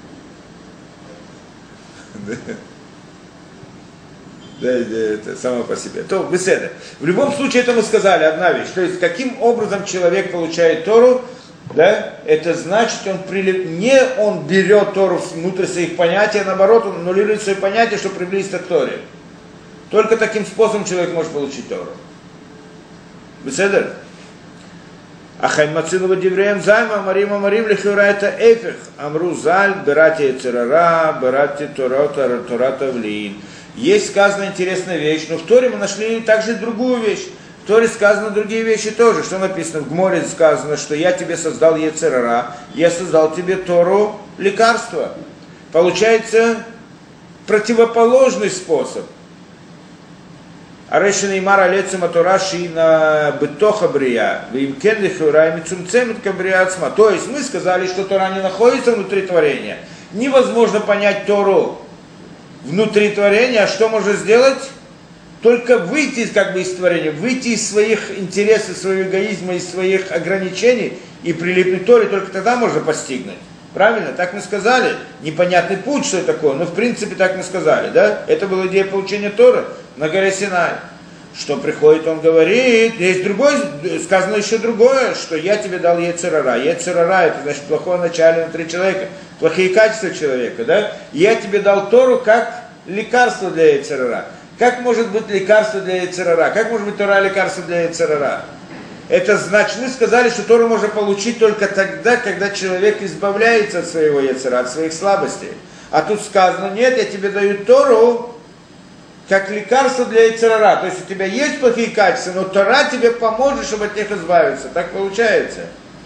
Да, это само по себе. То, беседа. В любом случае, это мы сказали, одна вещь. То есть, каким образом человек получает Тору, да, это значит, не он берет Тору внутрь своих понятий, а наоборот, он аннулирует свои понятия, чтобы приблизиться к Торе. Только таким способом человек может получить Тору. Беседа? Ахаймацину вадивреем займа, марим лихюра это эфих. Амру заль, берати эцерара, берати тората влин. Есть сказана интересная вещь, но в Торе мы нашли также другую вещь. В Торе сказано другие вещи тоже. Что написано? В Гморе сказано, что я тебе создал Ецерара, я создал тебе Тору лекарство. Получается противоположный способ. Арешина и Мара Лецема Тураши на Бетоха Брия, Вимкен Лихура и Мицумцемитка Брия Ацма. То есть мы сказали, что Тора не находится внутри творения. Невозможно понять Тору внутри творения, а что можно сделать? Только выйти из творения, выйти из своих интересов, своего эгоизма, из своих ограничений и прилипнуть к Торе, только тогда можно постигнуть. Правильно? Так мы сказали. Непонятный путь, что это такое, но в принципе так мы сказали, да? Это была идея получения Торы на горе Синай. Что приходит, он говорит, есть другой, сказано еще другое, что я тебе дал Ецер-ара. Ецер-ара, это значит плохое начало внутри человека, плохие качества человека, да? Я тебе дал Тору как лекарство для Ецер-ара. Как может быть лекарство для Ецер-ара? Как может быть Тора лекарство для Ецер-ара? Это значит, мы сказали, что Тору можно получить только тогда, когда человек избавляется от своего Ецера, от своих слабостей. А тут сказано, нет, я тебе даю Тору как лекарство для Ецера. То есть у тебя есть плохие качества, но Тора тебе поможет, чтобы от них избавиться. Так получается.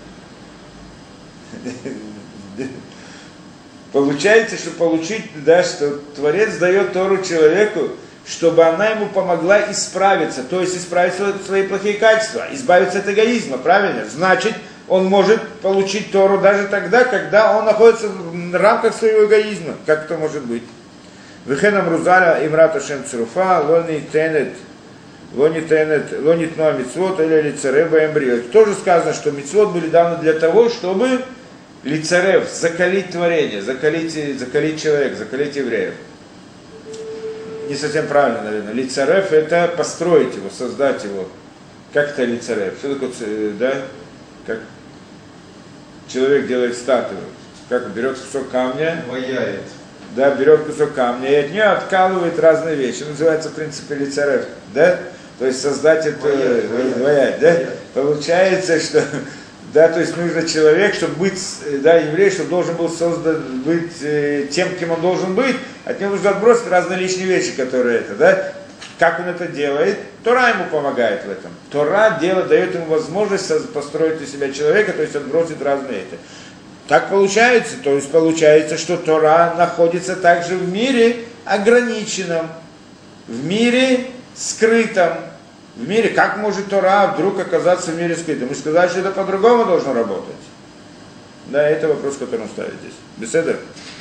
Получается, что получить, да, что Творец дает Тору человеку, чтобы она ему помогла исправиться, то есть исправить свои плохие качества, избавиться от эгоизма, правильно? Значит, он может получить Тору даже тогда, когда он находится в рамках своего эгоизма. Как это может быть? Вехенам Рузаля Имрата Шем Цруфа, Лони Тенет, Лонит Ноа Мицвот или Лицареба Эмбрио. Тоже сказано, что мицвот были даны для того, чтобы Лицарев, закалить творение, закалить человека, закалить евреев. Не совсем правильно, наверное. Лицарев — это построить его, создать его. Как это лицарев? Что такое, да? Как человек делает статую. Как берет кусок камня. Ваяет. Да, берет кусок камня и от нее откалывает разные вещи. Называется, в принципе, лицарев. Да? То есть создать это, ваять, да? Получается, что... Да, то есть нужно человек, чтобы быть, да, еврей, чтобы должен был быть тем, кем он должен быть, от него нужно отбросить разные лишние вещи, которые это, да. Как он это делает? Тора ему помогает в этом. Тора дает ему возможность построить из себя человека, то есть отбросить разные это. Так получается, то есть получается, что Тора находится также в мире ограниченном, в мире скрытом. В мире, как может Тора вдруг оказаться в мире скрытым? Мы сказали, что это по-другому должно работать. Да, это вопрос, который он ставит здесь. Беседа.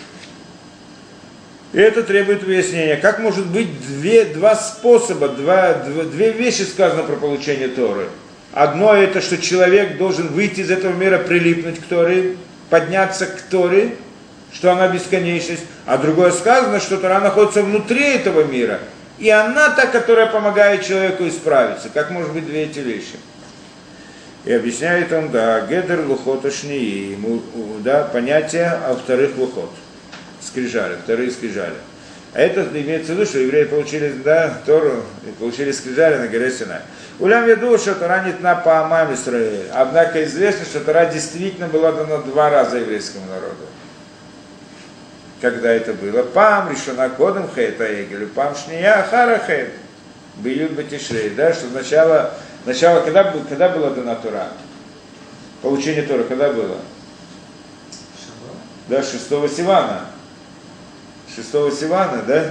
И это требует выяснения. Как может быть два способа, две вещи сказано про получение Торы? Одно это, что человек должен выйти из этого мира, прилипнуть к Торе, подняться к Торе, что она бесконечность. А другое сказано, что Тора находится внутри этого мира. И она та, которая помогает человеку исправиться. Как может быть две эти вещи? И объясняет он, да, гедер лухот ашнии, да, понятие о вторых лухот, скрижали, вторые скрижали. А это имеется в виду, что евреи получили, да, Тору, и получили скрижали на горе Синай. Улям веду, что Тора не тна по амам Исраэль. Однако известно, что Тора действительно была дана 2 раза еврейскому народу. Когда это было? Пам решена кодом хейта егелю, пам шния хара хейт. Бьют батишрей, да, что сначала когда была дана Тора? Получение Торы, когда было? Да, 6 Сивана. 6 Сивана, да?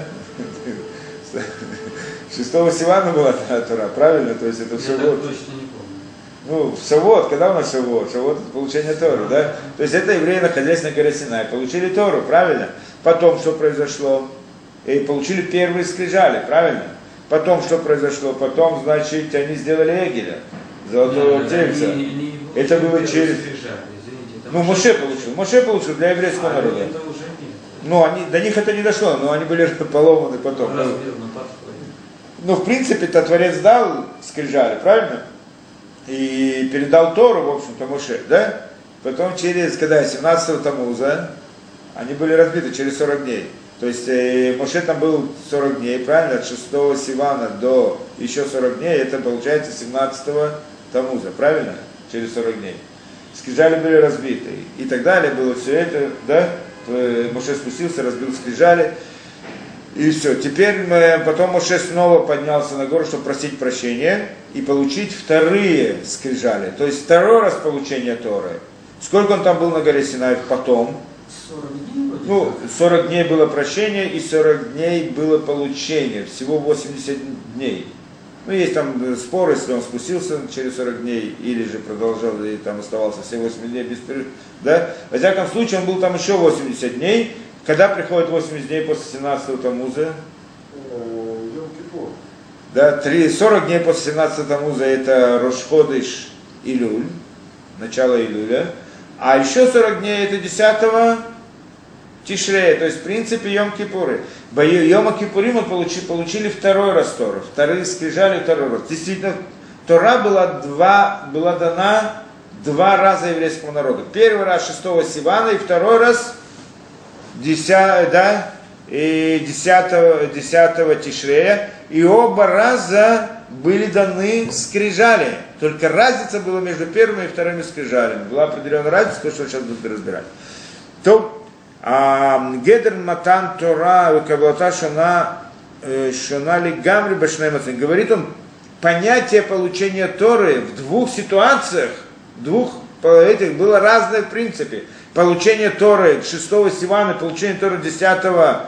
6 Сивана была Тора, правильно? То есть это в Шавуот. Ну, в Шавуот, когда у нас Шавуот? Шавуот — это получение Торы, да? То есть это евреи, находясь на горе Синай, получили Тору, правильно? Потом что произошло? И получили первые скрижали, правильно? Потом что произошло? Потом, значит, они сделали Эгеля, золотого тельца. Это было через... Ну, Моше получил для еврейского народа. Ну, до них это не дошло, но они были поломаны потом. Ну, в принципе, это Творец дал скрижали, правильно? И передал Тору, в общем-то, Моше, да? Потом через, когда 17-го Тамуза, они были разбиты через 40 дней. То есть Моше там был 40 дней, правильно? От 6 Сивана до еще 40 дней, это получается 17-го Тамуза, правильно? Через 40 дней. Скрижали были разбиты. И так далее было все это, да? Моше спустился, разбил скрижали. И все. Теперь потом Моше снова поднялся на гору, чтобы просить прощения и получить вторые скрижали. То есть 2-й раз получение Торы. Сколько он там был на горе Синай потом? 40 дней? Ну, 40 дней было прощение и 40 дней было получение. Всего 80 дней. Ну, есть там споры, если он спустился через 40 дней, или же продолжал, и там оставался все 8 дней без перерыва. Да? Во всяком случае, он был там еще 80 дней. Когда приходит 80 дней после 17-го Тамуза? Йом-Кипур. Да, 40 дней после 17-го Тамуза это Рош-Ходыш Илюль, начало Илюля. А еще 40 дней это 10-го Тишрея, то есть в принципе Йом-Кипуры. Йома-Кипурим мы получили второй раз Тору, вторые скрижали второй раз. Действительно, Тора была дана 2 раза еврейскому народу. Первый раз 6-го Сивана и второй раз 10-го Тишрея. И оба раза были даны скрижали. Только разница была между первыми и вторыми скрижалями. Была определенная разница, то, что сейчас будем разбирать. То Гедер Матан Тора Каблата Шонали Гамри Башнаймацин. Говорит он, понятие получения Торы в 2 ситуациях, этих было разное в принципе. Получение Торы 6-го Сивана, получение Торы 10-го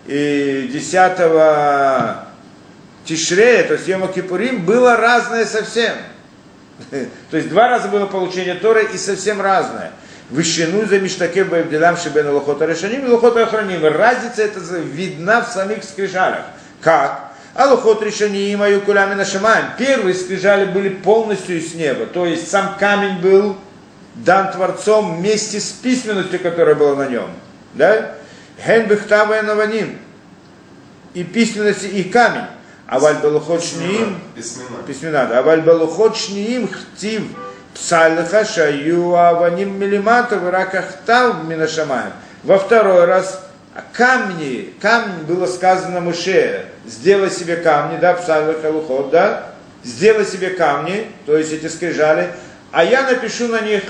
Тишрея, то есть Йома Кипурим, было разное совсем. То есть 2 раза было получение Торы и совсем разное. Вышину за Миштаке Баевдилам Шибен Лохота Решаним и Лохота Охраним. Разница эта видна в самих скрижалях. Как? А Лохот Решаним Аю Кулями Нашамаем. Первые скрижали были полностью с неба. То есть сам камень был дан Творцом вместе с письменностью, которая была на нем. Да? Хен Бехтава и Наваним. И письменность, и камень. Аваль Балухот Шниим. Письмена. Аваль Балухот Шниим Хтив. Псалиха шаю аваним милимата выракахтав минашамаем. Во второй раз камень было сказано Моше, сделай себе камни, да, псалиха лухот, да, сделай себе камни, то есть эти скрижали, а я напишу на них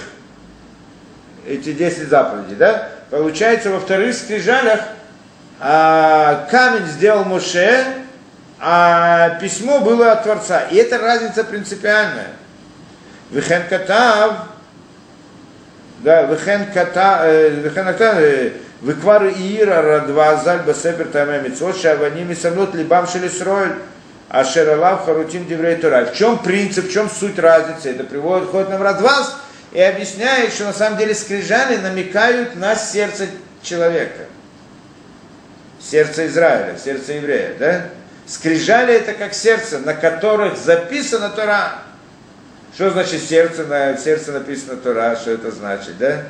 эти 10 заповедей, да. Получается, во вторых скрижалях камень сделал Моше, а письмо было от Творца. И это разница принципиальная. Вехен катав, да, вехен катав, веквар иира радва азаль басепер тайме митцвот, шаваним и самнот либам шелисроэль, ашералав харутим диврей Тора. В чем принцип, в чем суть разницы? Это приводит нам Радваз и объясняет, что на самом деле скрижали намекают на сердце человека. Сердце Израиля, сердце еврея, да? Скрижали это как сердце, на которых записана Тора. Что значит сердце? На сердце написано Тора, что это значит, да?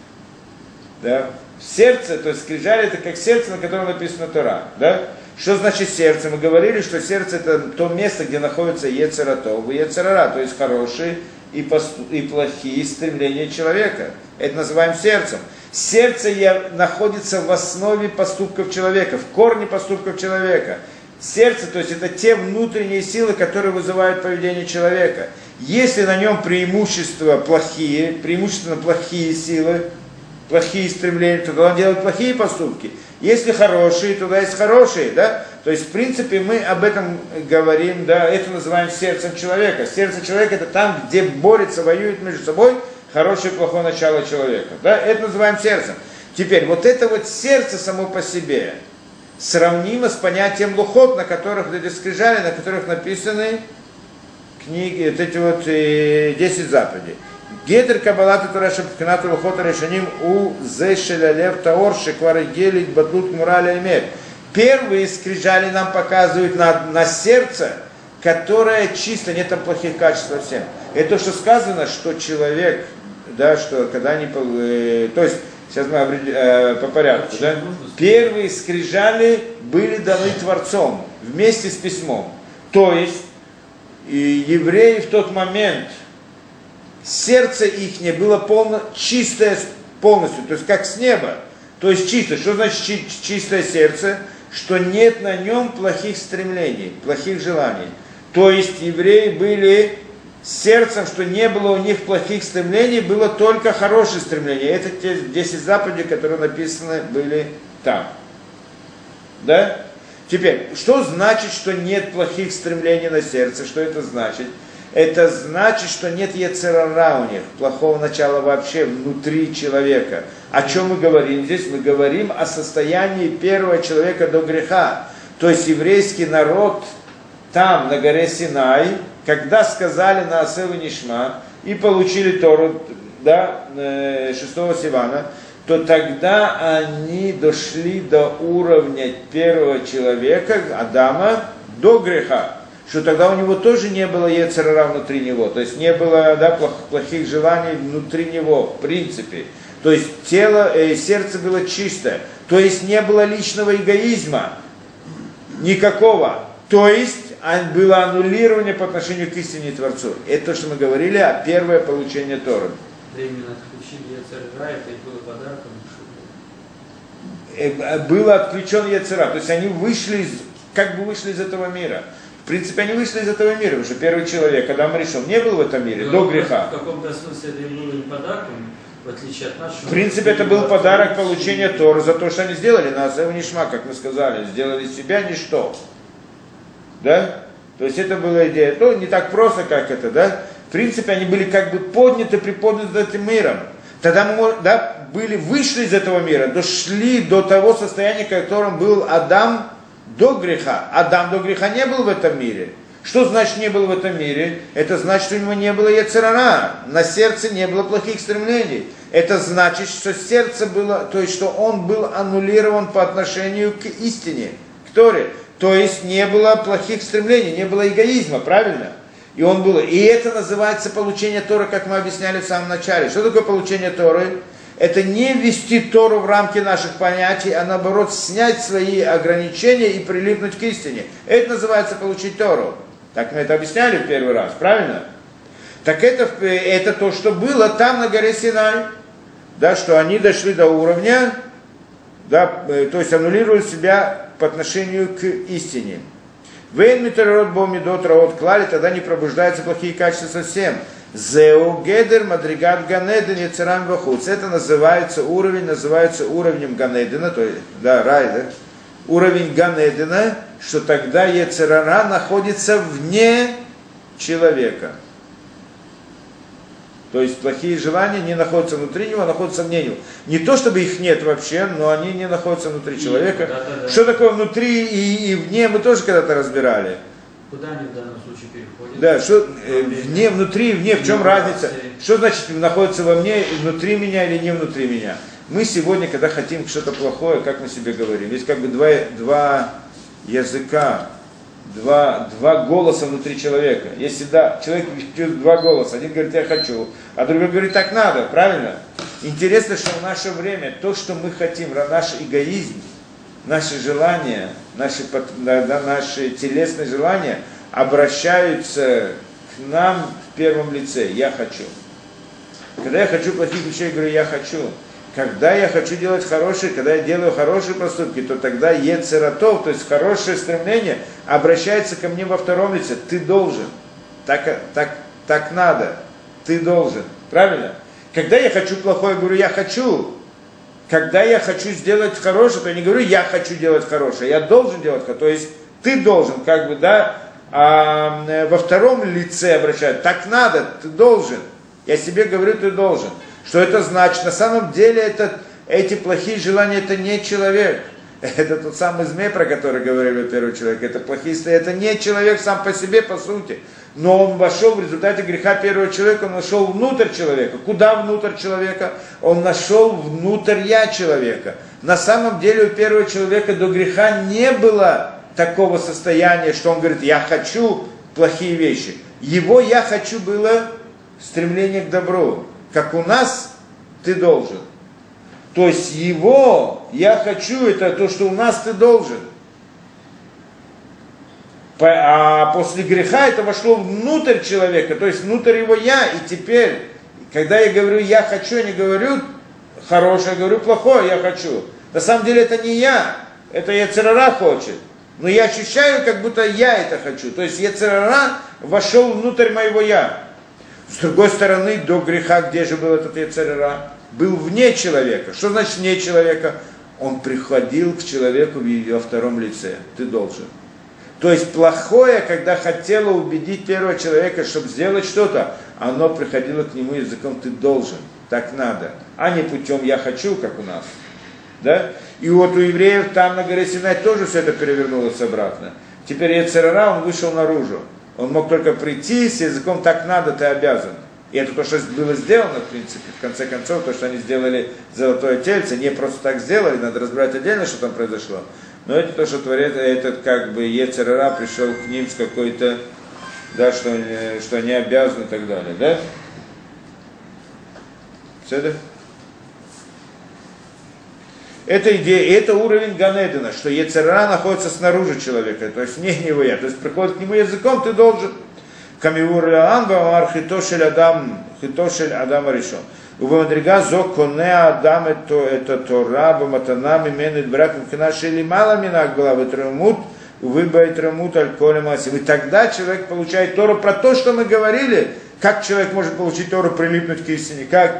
Да? Сердце, то есть скрижали это как сердце, на котором написано Тора, да? Что значит сердце? Мы говорили, что сердце это то место, где находится Йецер ха-тов и Йецер ха-ра, то есть хорошие и плохие стремления человека. Это называем сердцем. Сердце находится в основе поступков человека, в корне поступков человека. Сердце, то есть это те внутренние силы, которые вызывают поведение человека. Если на нем преимущественно плохие силы, плохие стремления, то он делает плохие поступки. Если хорошие, туда есть хорошие, да? То есть, в принципе, мы об этом говорим, да, это называем сердцем человека. Сердце человека это там, где борется, воюет между собой хорошее и плохое начало человека. Да? Это называем сердцем. Теперь, вот это вот сердце само по себе сравнимо с понятием лухот, на которых эти скрижали, на которых написаны книги, вот эти вот 10 заповедей. Гедер кабалата Тора шабхинату лухота решаним у зешелялев таор шеквары гелит батлут мураля имет. Первые скрижали нам показывают на сердце, которое чисто, нет там плохих качеств совсем. Это то, что сказано, что человек, да, что когда они, то есть, сейчас мы по порядку, да? Первые скрижали были даны Творцом вместе с письмом. То есть, евреи в тот момент, сердце их было чистое полностью, то есть как с неба. То есть чисто. Что значит чистое сердце? Что нет на нем плохих стремлений, плохих желаний. То есть евреи были сердцем, что не было у них плохих стремлений, было только хорошие стремления. Это те 10 заповедей, которые написаны были там. Да? Теперь, что значит, что нет плохих стремлений на сердце? Что это значит? Это значит, что нет йецер ха-ра у них, плохого начала вообще внутри человека. О чем мы говорим здесь? Мы говорим о состоянии первого человека до греха. То есть еврейский народ там, на горе Синай, когда сказали на Асев и Нишма и получили Тору, да, 6 Сивана, то тогда они дошли до уровня первого человека, Адама, до греха. Что тогда у него тоже не было йецер ара внутри него, то есть не было, да, плохих желаний внутри него, в принципе. То есть сердце было чистое, то есть не было личного эгоизма, никакого. То есть было аннулирование по отношению к истине Творцу. Это то, что мы говорили, о первое получение Торы. Да именно отключили йецер ара, это и было подарком. Было отключен йецер ара, то есть они вышли, как бы вышли из этого мира. В принципе, они вышли из этого мира, потому что первый человек, Адам Ришон, не был в этом мире, до греха. В каком-то смысле это было не подарком, в отличие от нашего. В принципе, это был подарок получения Торы за то, что они сделали на Асев Нишма, как мы сказали, сделали из себя ничто. Да? То есть это была идея, то не так просто, как это, да? В принципе, они были как бы подняты, приподняты этим миром. Тогда мы, да, вышли из этого мира, дошли до того состояния, в котором был Адам до греха. Адам до греха не был в этом мире. Что значит не был в этом мире? Это значит, что у него не было йецер ара, на сердце не было плохих стремлений. Это значит, что сердце было, то есть, что он был аннулирован по отношению к истине, к Торе. То есть не было плохих стремлений, не было эгоизма, правильно? И он был. И это называется получение Торы, как мы объясняли в самом начале. Что такое получение Торы? Это не ввести Тору в рамки наших понятий, а наоборот снять свои ограничения и прилипнуть к истине. Это называется получить Тору. Так мы это объясняли в первый раз, правильно? Так это то, что было там на горе Синай. Да, что они дошли до уровня, да, то есть аннулировали себя по отношению к истине. Вейн митерот бомидот раот клали, тогда не пробуждаются плохие качества совсем. Зеу гедер мадригат ганеден яцерам вахуц. Это называется уровнем Ганедена, то есть, да, рай, да? Уровень Ганедена, что тогда йецер ара находится вне человека. То есть плохие желания не находятся внутри него, а находятся вне него. Не то, чтобы их нет вообще, но они не находятся внутри человека. Да. Что такое внутри и вне, мы тоже когда-то разбирали. Куда они в данном случае переходят? Да, что вне, внутри, вне, в чем разница? Что значит находится во мне, внутри меня или не внутри меня? Мы сегодня, когда хотим что-то плохое, как мы себе говорим, есть как бы два языка, два голоса внутри человека. Если да, человек чувствует два голоса, один говорит «я хочу», а другой говорит «так надо», правильно? Интересно, что в наше время то, что мы хотим, наш эгоизм, наши желания, наши телесные желания обращаются к нам в первом лице «я хочу». Когда я хочу плохих вещей, я говорю «я хочу». Когда я хочу делать хорошие, когда я делаю хорошие поступки, то тогда йецер ара, то есть хорошее стремление, обращается ко мне во втором лице. Ты должен. Так надо. Ты должен. Правильно? Когда я хочу плохое, я говорю, я хочу. Когда я хочу сделать хорошее, то я не говорю, я хочу делать хорошее, я должен делать хорошее. То есть ты должен, как бы, да, во втором лице обращать. Так надо, ты должен. Я себе говорю, ты должен. Что это значит? На самом деле эти плохие желания, это не человек. Это тот самый змей, про который говорили первый человек. Это плохие, это не человек сам по себе, по сути. Но он вошел в результате греха первого человека, он вошел внутрь человека. Куда внутрь человека? Он нашел внутрь я человека. На самом деле у первого человека до греха не было такого состояния, что он говорит, я хочу плохие вещи. Его я хочу было стремление к добру. Как у нас, ты должен. То есть его, я хочу, это то, что у нас ты должен. А после греха это вошло внутрь человека, то есть внутрь его я. И теперь, когда я говорю я хочу, я не говорю хорошее, я говорю плохое, я хочу. На самом деле это не я, это йецер ара хочет. Но я ощущаю, как будто я это хочу. То есть йецер ара вошел внутрь моего я. С другой стороны, до греха, где же был этот йецер ара? Был вне человека. Что значит вне человека? Он приходил к человеку во втором лице. Ты должен. То есть плохое, когда хотело убедить первого человека, чтобы сделать что-то, оно приходило к нему языком «ты должен», так надо, а не путем «я хочу», как у нас. Да? И вот у евреев там на горе Синай тоже все это перевернулось обратно. Теперь Ецер-ара, он вышел наружу. Он мог только прийти с языком «так надо, ты обязан». И это то, что было сделано, в принципе, в конце концов, то, что они сделали золотое тельце, не просто так сделали, надо разбирать отдельно, что там произошло. Но это то, что творит этот, как бы, Ецер-ара пришел к ним с какой-то, да, что они обязаны и так далее, да? Все это? Это идея, это уровень Ганедена, что Ецер-ара находится снаружи человека, то есть не него я. То есть приходит к нему языком, ты должен. Камивур Леан Бамар Хитошель Адам решен. Убамадрига зо коне Адам это Тора Баматанам именует брак Мхинаши или мало минак была вытрамут, выбайтрамут аль-коле массив. И тогда человек получает Тору про то, что мы говорили, как человек может получить Тору, прилипнуть к истине, как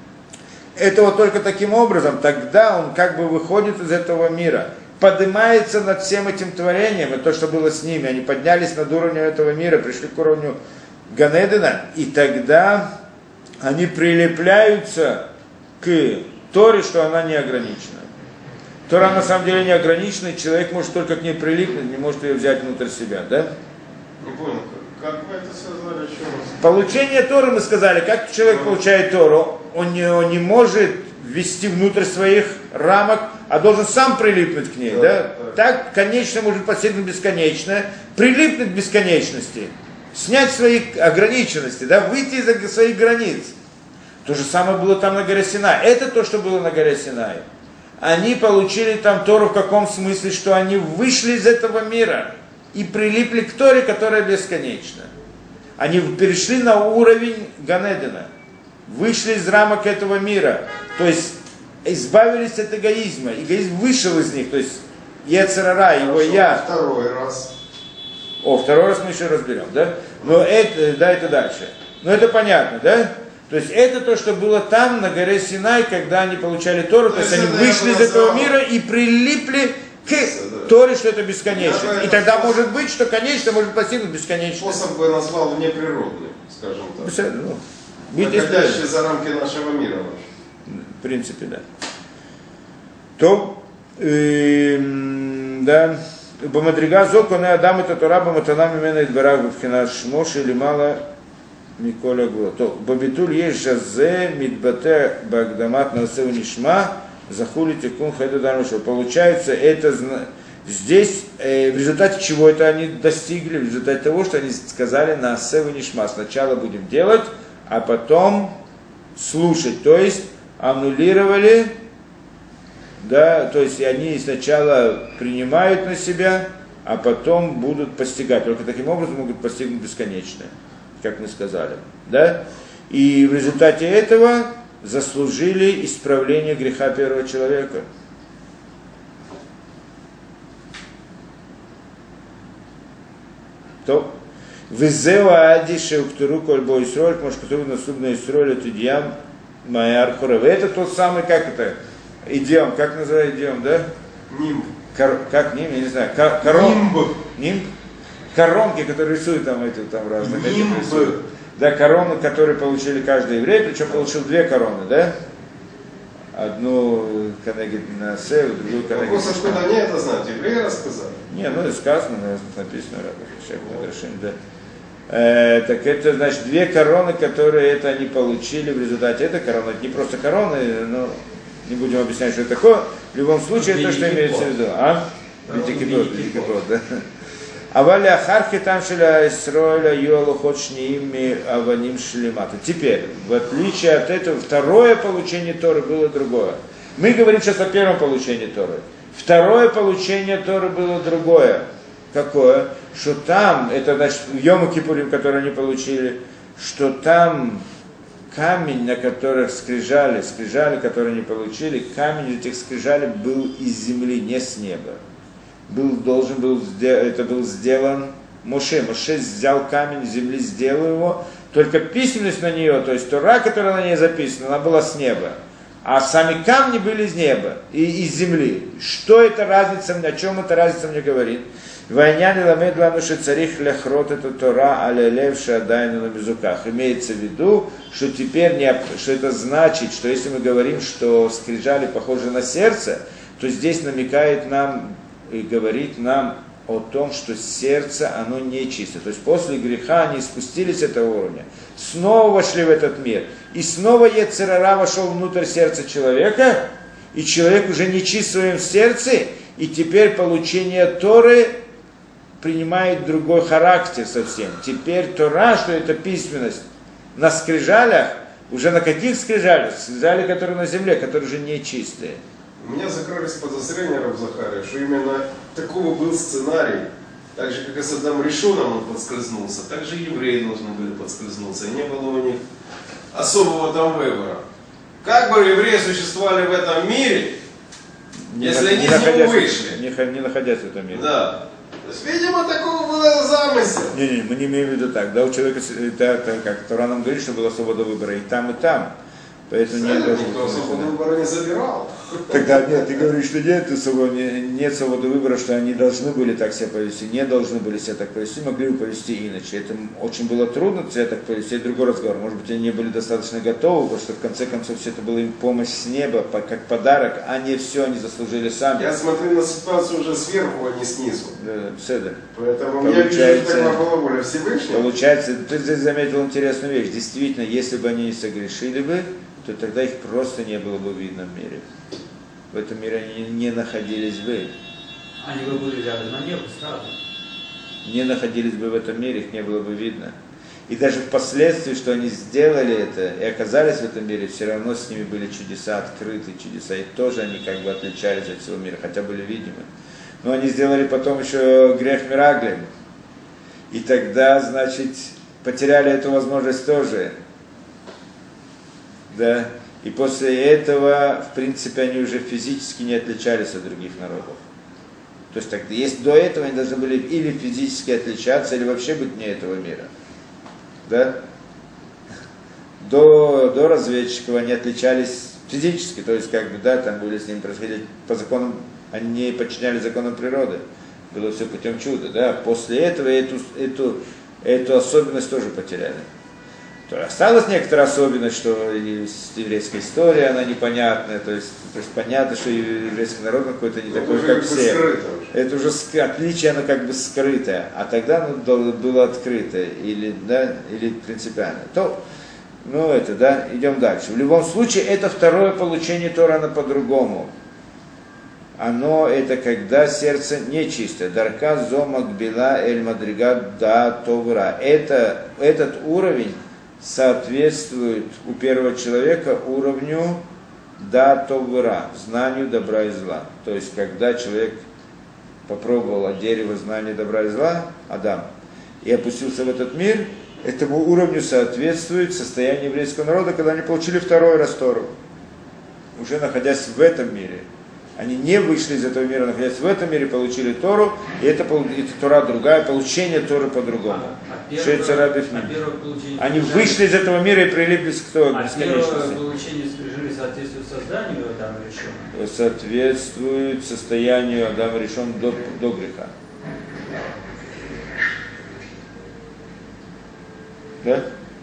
это вот только таким образом, тогда он как бы выходит из этого мира, поднимается над всем этим творением, и то, что было с ними, они поднялись над уровнем этого мира, пришли к уровню Ганедена, и тогда они прилепляются к Торе, что она не ограничена. Тора на самом деле не ограничена, и человек может только к ней прилипнуть, не может ее взять внутрь себя, да? Не понял, как вы это сказали, еще раз? Получение Торы, мы сказали, как человек получает Тору, он не может ввести внутрь своих рамок, а должен сам прилипнуть к ней, да? Так, конечно, может постигнуть бесконечное, прилипнуть к бесконечности, снять свои ограниченности, да, выйти из своих границ. То же самое было там на горе Синай. Это то, что было на горе Синай. Они получили там Тору в каком смысле, что они вышли из этого мира и прилипли к Торе, которая бесконечна. Они перешли на уровень Ганедена, вышли из рамок этого мира, то есть избавились от эгоизма. Эгоизм вышел из них, то есть Ецер-ара, его я. Второй раз. Второй раз мы еще разберем, да? Но это, да, это дальше. Но это понятно, да? То есть это то, что было там, на горе Синай, когда они получали Тору, то есть они вышли из этого мира и прилипли к Торе, что это бесконечно. И тогда может быть, что конечно может постигнуть бесконечно. Способ бы назвал внеприродный, скажем так. Выходящий за рамки нашего мира. В принципе, да. То, да, Бамадрига Зоконе Адам это Тора Баматанам именно Идбараг Бхинаш Моши или мало Миколя Гула. То, Бабитуль есть Жазе Мидбате Багдамат Насеу Нишма Захули Тикун Хайду Дармашо. Получается, это здесь, в результате чего это они достигли? В результате того, что они сказали Насеу Нишма. Сначала будем делать, а потом слушать. То есть аннулировали, да, то есть они сначала принимают на себя, а потом будут постигать. Только таким образом могут постигнуть бесконечное, как мы сказали, да. И в результате этого заслужили исправление греха первого человека. То Визеу Ади Шеуктуру Кольбо Исроль, может, который насубно Исроль от Идьям Майар Хорев. Это тот самый, как это, идиом, как называют идиом, да? Нимб. Как нимб, я не знаю. Нимб. Коронки, которые рисуют там эти там разные. Нимб. Да, короны, которые получили каждый еврей, причем получил две короны, да? Одну Канегит на Севу, другую Канегит на Вопрос, откуда они это знают? Евреи рассказали? Не, ну и сказано, написано, да. Так это, значит, две короны, которые это они получили в результате этой короны. Это не просто короны, но не будем объяснять, что это такое. В любом случае, это то, что имеется в виду. Великий да. Аваля Харки там шеля Исроиля Юалу Хочниими Аваним Шлемата. Теперь, в отличие от этого, второе получение Торы было другое. Мы говорим сейчас о первом получении Торы. Второе получение Торы было другое. Какое? Что там, это значит Йом Кипурим, который они получили, что там камень, на которых скрижали, которые они получили, камень этих скрижалей был из земли, не с неба. Это был сделан Моше. Моше взял камень с земли, сделал его, только письменность на нее, то есть Тора, которая на ней записана, она была с неба. А сами камни были из неба и из земли. Что это разница, о чем эта разница мне говорит? Вайнян ламед лануши царих ляхрот это Тора алелевши адайну на мизуках. Имеется в виду, что теперь что это значит, что если мы говорим, что скрижали похожи на сердце, то здесь намекает нам и говорит нам о том, что сердце, оно нечисто. То есть после греха они спустились с этого уровня, снова вошли в этот мир. И снова Йецер ара вошел внутрь сердца человека, и человек уже нечист в своем сердце, и теперь получение Торы принимает другой характер совсем. Теперь Тора, что это письменность на скрижалях, уже на каких скрижалях? Скрижали, которые на земле, которые уже нечистые. У меня закрылись подозрения, Рав Захария, что именно такого был сценарий. Так же, как и с Адамом Ришоном он подскользнулся, так же и евреи должны были подскользнуться. Не было у них особого там выбора. Как бы евреи существовали в этом мире, если они из него вышли? Не находясь в этом мире. Да. То есть, видимо, такого было замысел. Не, мы не имеем в виду так. Да, у человека, это как Тора нам говорит, что была свобода выбора и там, и там. Поэтому никто свободу выбора не забирал. Тогда нет, ты говоришь, что нет свободы выбора, что они должны были так себя повести, не должны были себя так повести, могли бы повести иначе. Это очень было трудно себя так повести, это другой разговор. Может быть, они не были достаточно готовы, потому что в конце концов все это было им помощь с неба, как подарок, а не все они заслужили сами. Я смотрю на ситуацию уже сверху, а не снизу. Седер. Поэтому я вижу, что такая была воля Всевышнего. Получается, ты здесь заметил интересную вещь. Действительно, если бы они не согрешили бы, то тогда их просто не было бы видно в мире. В этом мире они не находились бы. Они бы были рядом на небо сразу. Не находились бы в этом мире, их не было бы видно. И даже впоследствии, что они сделали это и оказались в этом мире, все равно с ними были чудеса, открытые чудеса. И тоже они как бы отличались от всего мира, хотя были видимы. Но они сделали потом еще грех Мираглим. И тогда, значит, потеряли эту возможность тоже. Да? И после этого, в принципе, они уже физически не отличались от других народов. То есть, если до этого они должны были или физически отличаться, или вообще быть вне этого мира. Да? До разведчиков они отличались физически, то есть, как бы, да, там были с ними происходить по законам, они не подчиняли законам природы. Было все путем чуда, да. После этого эту особенность тоже потеряли. То осталась некоторая особенность, что еврейская история, она непонятная, то есть понятно, что еврейский народ какой-то не такой, как все. Это уже отличие, оно как бы скрытое, а тогда оно было открытое, или принципиально. Идем дальше. В любом случае, это второе получение Тора, оно по-другому. Оно это когда сердце нечистое. Дарка зома гбила эль мадрига да товра. Этот уровень соответствует у первого человека уровню да товра, знанию добра и зла. То есть, когда человек попробовал от дерева знания добра и зла, Адам, и опустился в этот мир, этому уровню соответствует состояние еврейского народа, когда они получили второй раз Тору, уже находясь в этом мире. Они не вышли из этого мира, находясь в этом мире, получили Тору, и это Тора другая, получение Торы по-другому. Они вышли из этого мира и прилиплись к бесконечности. Первое получение скрижали соответствует созданию Адама Ришона? Соответствует состоянию Адама Ришона до греха. Да?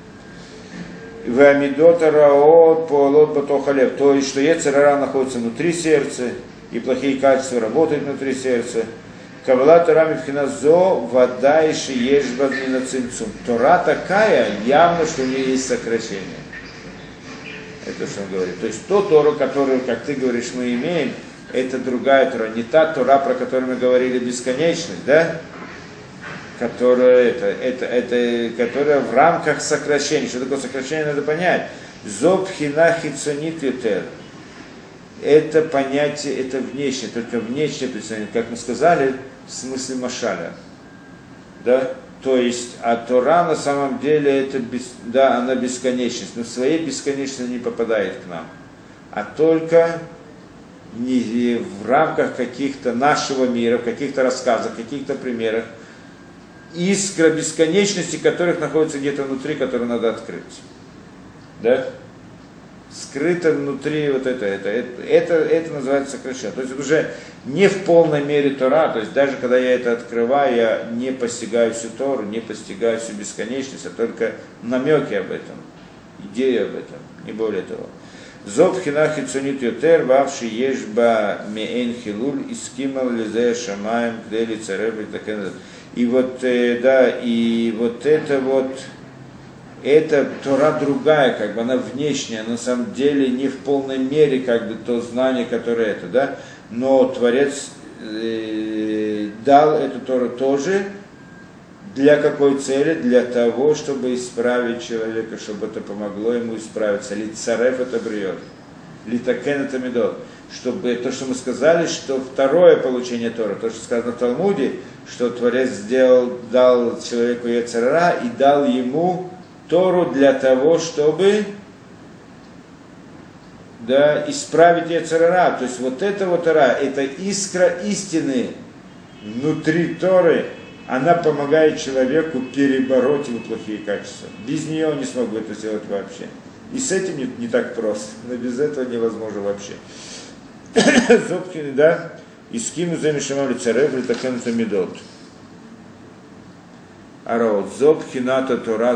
Вамидота раот поалот батохалев, то есть, что Йецер ара находится внутри сердца, и плохие качества работают внутри сердца. Кавала Тора мивхиназо вода и шиешба минацинцум. Тора такая, явно, что у нее есть сокращение. Это что он говорит. То есть, ту Тору, которую, как ты говоришь, мы имеем, это другая Тора, не та Тора, про которую мы говорили, бесконечность, да? Которая в рамках сокращения. Что такое сокращение, надо понять. Зоб хина хицонит ютер. Это понятие, это внешнее, только внешнее представление, как мы сказали, в смысле машаля. Да? То есть, а Тора на самом деле, она бесконечность, но в своей бесконечности не попадает к нам. А только не в рамках каких-то нашего мира, в каких-то рассказах, в каких-то примерах, искра бесконечности, которых находится где-то внутри, которую надо открыть. Да? Скрыто внутри вот это называется сокращение. То есть это уже не в полной мере Тора, то есть даже когда я это открываю, я не постигаю всю Тору, не постигаю всю бесконечность, а только намеки об этом, идеи об этом, не более того. Зоб хина хицунит ютер, вавши ешба меэн хилуль, искимал лизе шамаем, кдели царев и такен. И вот, да, и вот, это Тора другая, как бы она внешняя, на самом деле не в полной мере, как бы то знание, которое это, да, но Творец дал эту Тору тоже. Для какой цели? Для того, чтобы исправить человека, чтобы это помогло ему исправиться. Лицарев это бриот, литакен это медот. Чтобы то, что мы сказали, что второе получение Торы, то, что сказано в Талмуде, что Творец дал человеку йецер ара и дал ему Тору для того, чтобы исправить йецер ара. То есть вот это вот ара, это искра истины внутри Торы, она помогает человеку перебороть его плохие качества. Без нее он не смог бы это сделать вообще. И с этим не так просто, но без этого невозможно вообще. Зобкины, да, и скину за мишамам лицарев, литакен тамидот. Араот, зобхината Тора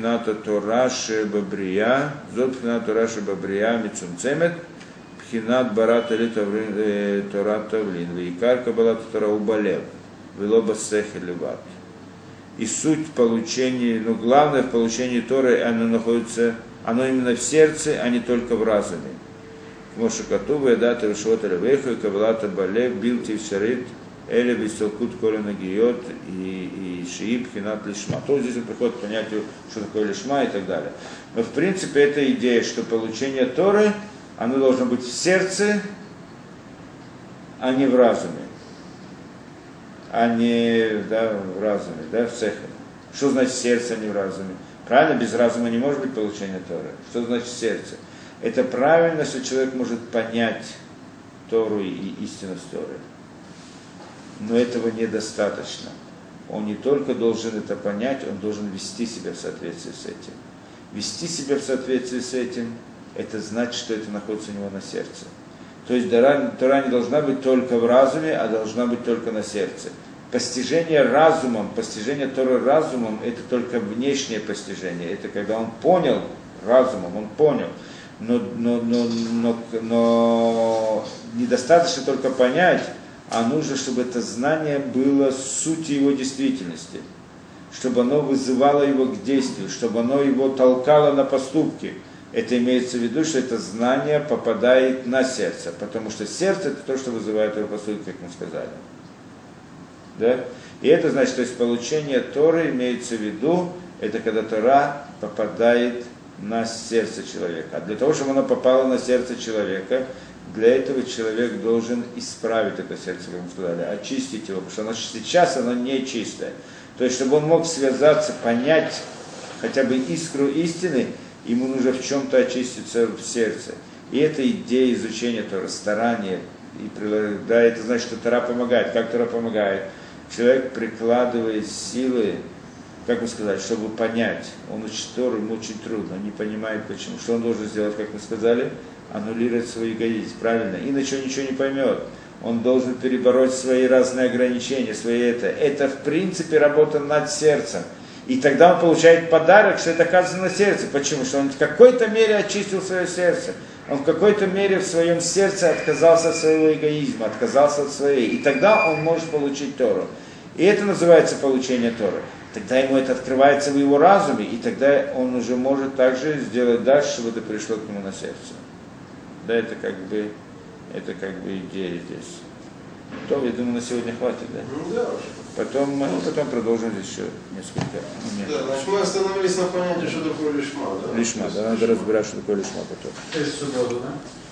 шебабрия, зобхината Тора шебабрия, мицумцемет, пхинат барата ли Тора тавлин, вейкар кабалата Тора убалев, вилоба сехе леват. И суть получения, главное в получении Торы, оно именно в сердце, а не только в разуме. Моше Катува, Эдата Решот Элевейха, Кавалата Балев, Билти Всарит, Эля Висалкут Коля Нагиот и Шииб Хинат Лишма. То здесь он приходит к понятию, что такое Лишма и так далее. Но в принципе это идея, что получение Торы, оно должно быть в сердце, а не в разуме. А не в разуме, в цехе. Что значит сердце, а не в разуме? Правильно, без разума не может быть получение Торы. Что значит сердце? Это правильно, что человек может понять Тору и истинность Торы. Но этого недостаточно. Он не только должен это понять, он должен вести себя в соответствии с этим. Вести себя в соответствии с этим, это значит, что это находится у него на сердце. То есть Тора не должна быть только в разуме, а должна быть только на сердце. Постижение разумом, постижение Торы разумом, это только внешнее постижение. Это когда он понял разумом, он понял. Но недостаточно только понять, а нужно, чтобы это знание было сутью его действительности, чтобы оно вызывало его к действию, чтобы оно его толкало на поступки. Это имеется в виду, что это знание попадает на сердце, потому что сердце это то, что вызывает его поступки, как мы сказали. Да? И это значит, то есть получение Торы имеется в виду, это когда Тора попадает на сердце человека. А для того, чтобы оно попало на сердце человека, для этого человек должен исправить это сердце, как мы сказали, очистить его, потому что сейчас оно не чистое. То есть, чтобы он мог связаться, понять хотя бы искру истины, ему нужно в чем-то очиститься в сердце. И это идея изучения Торы, старание. Да, это значит, что Тора помогает. Как Тора помогает? Человек прикладывает силы, как мы сказали, чтобы понять. Он учит Тору, ему очень трудно, он не понимает почему. Что он должен сделать, как мы сказали? Аннулировать свой эгоизм, правильно? Иначе он ничего не поймет. Он должен перебороть свои разные ограничения, свои это. Это в принципе работа над сердцем. И тогда он получает подарок, что это оказывается на сердце. Почему? Что он в какой-то мере очистил свое сердце. Он в какой-то мере в своем сердце отказался от своего эгоизма, отказался от своей. И тогда он может получить Тору. И это называется получение Торы. Тогда ему это открывается в его разуме, и тогда он уже может также сделать дальше, чтобы это пришло к нему на сердце. Да, это как бы идея здесь. То, я думаю, на сегодня хватит, да? Ну да, уже. Потом продолжим здесь еще несколько моментов. Да, значит, мы остановились на понятии, что такое лишма, да? Лишма, да, надо разбирать, что такое лишма потом. То есть субботу, да?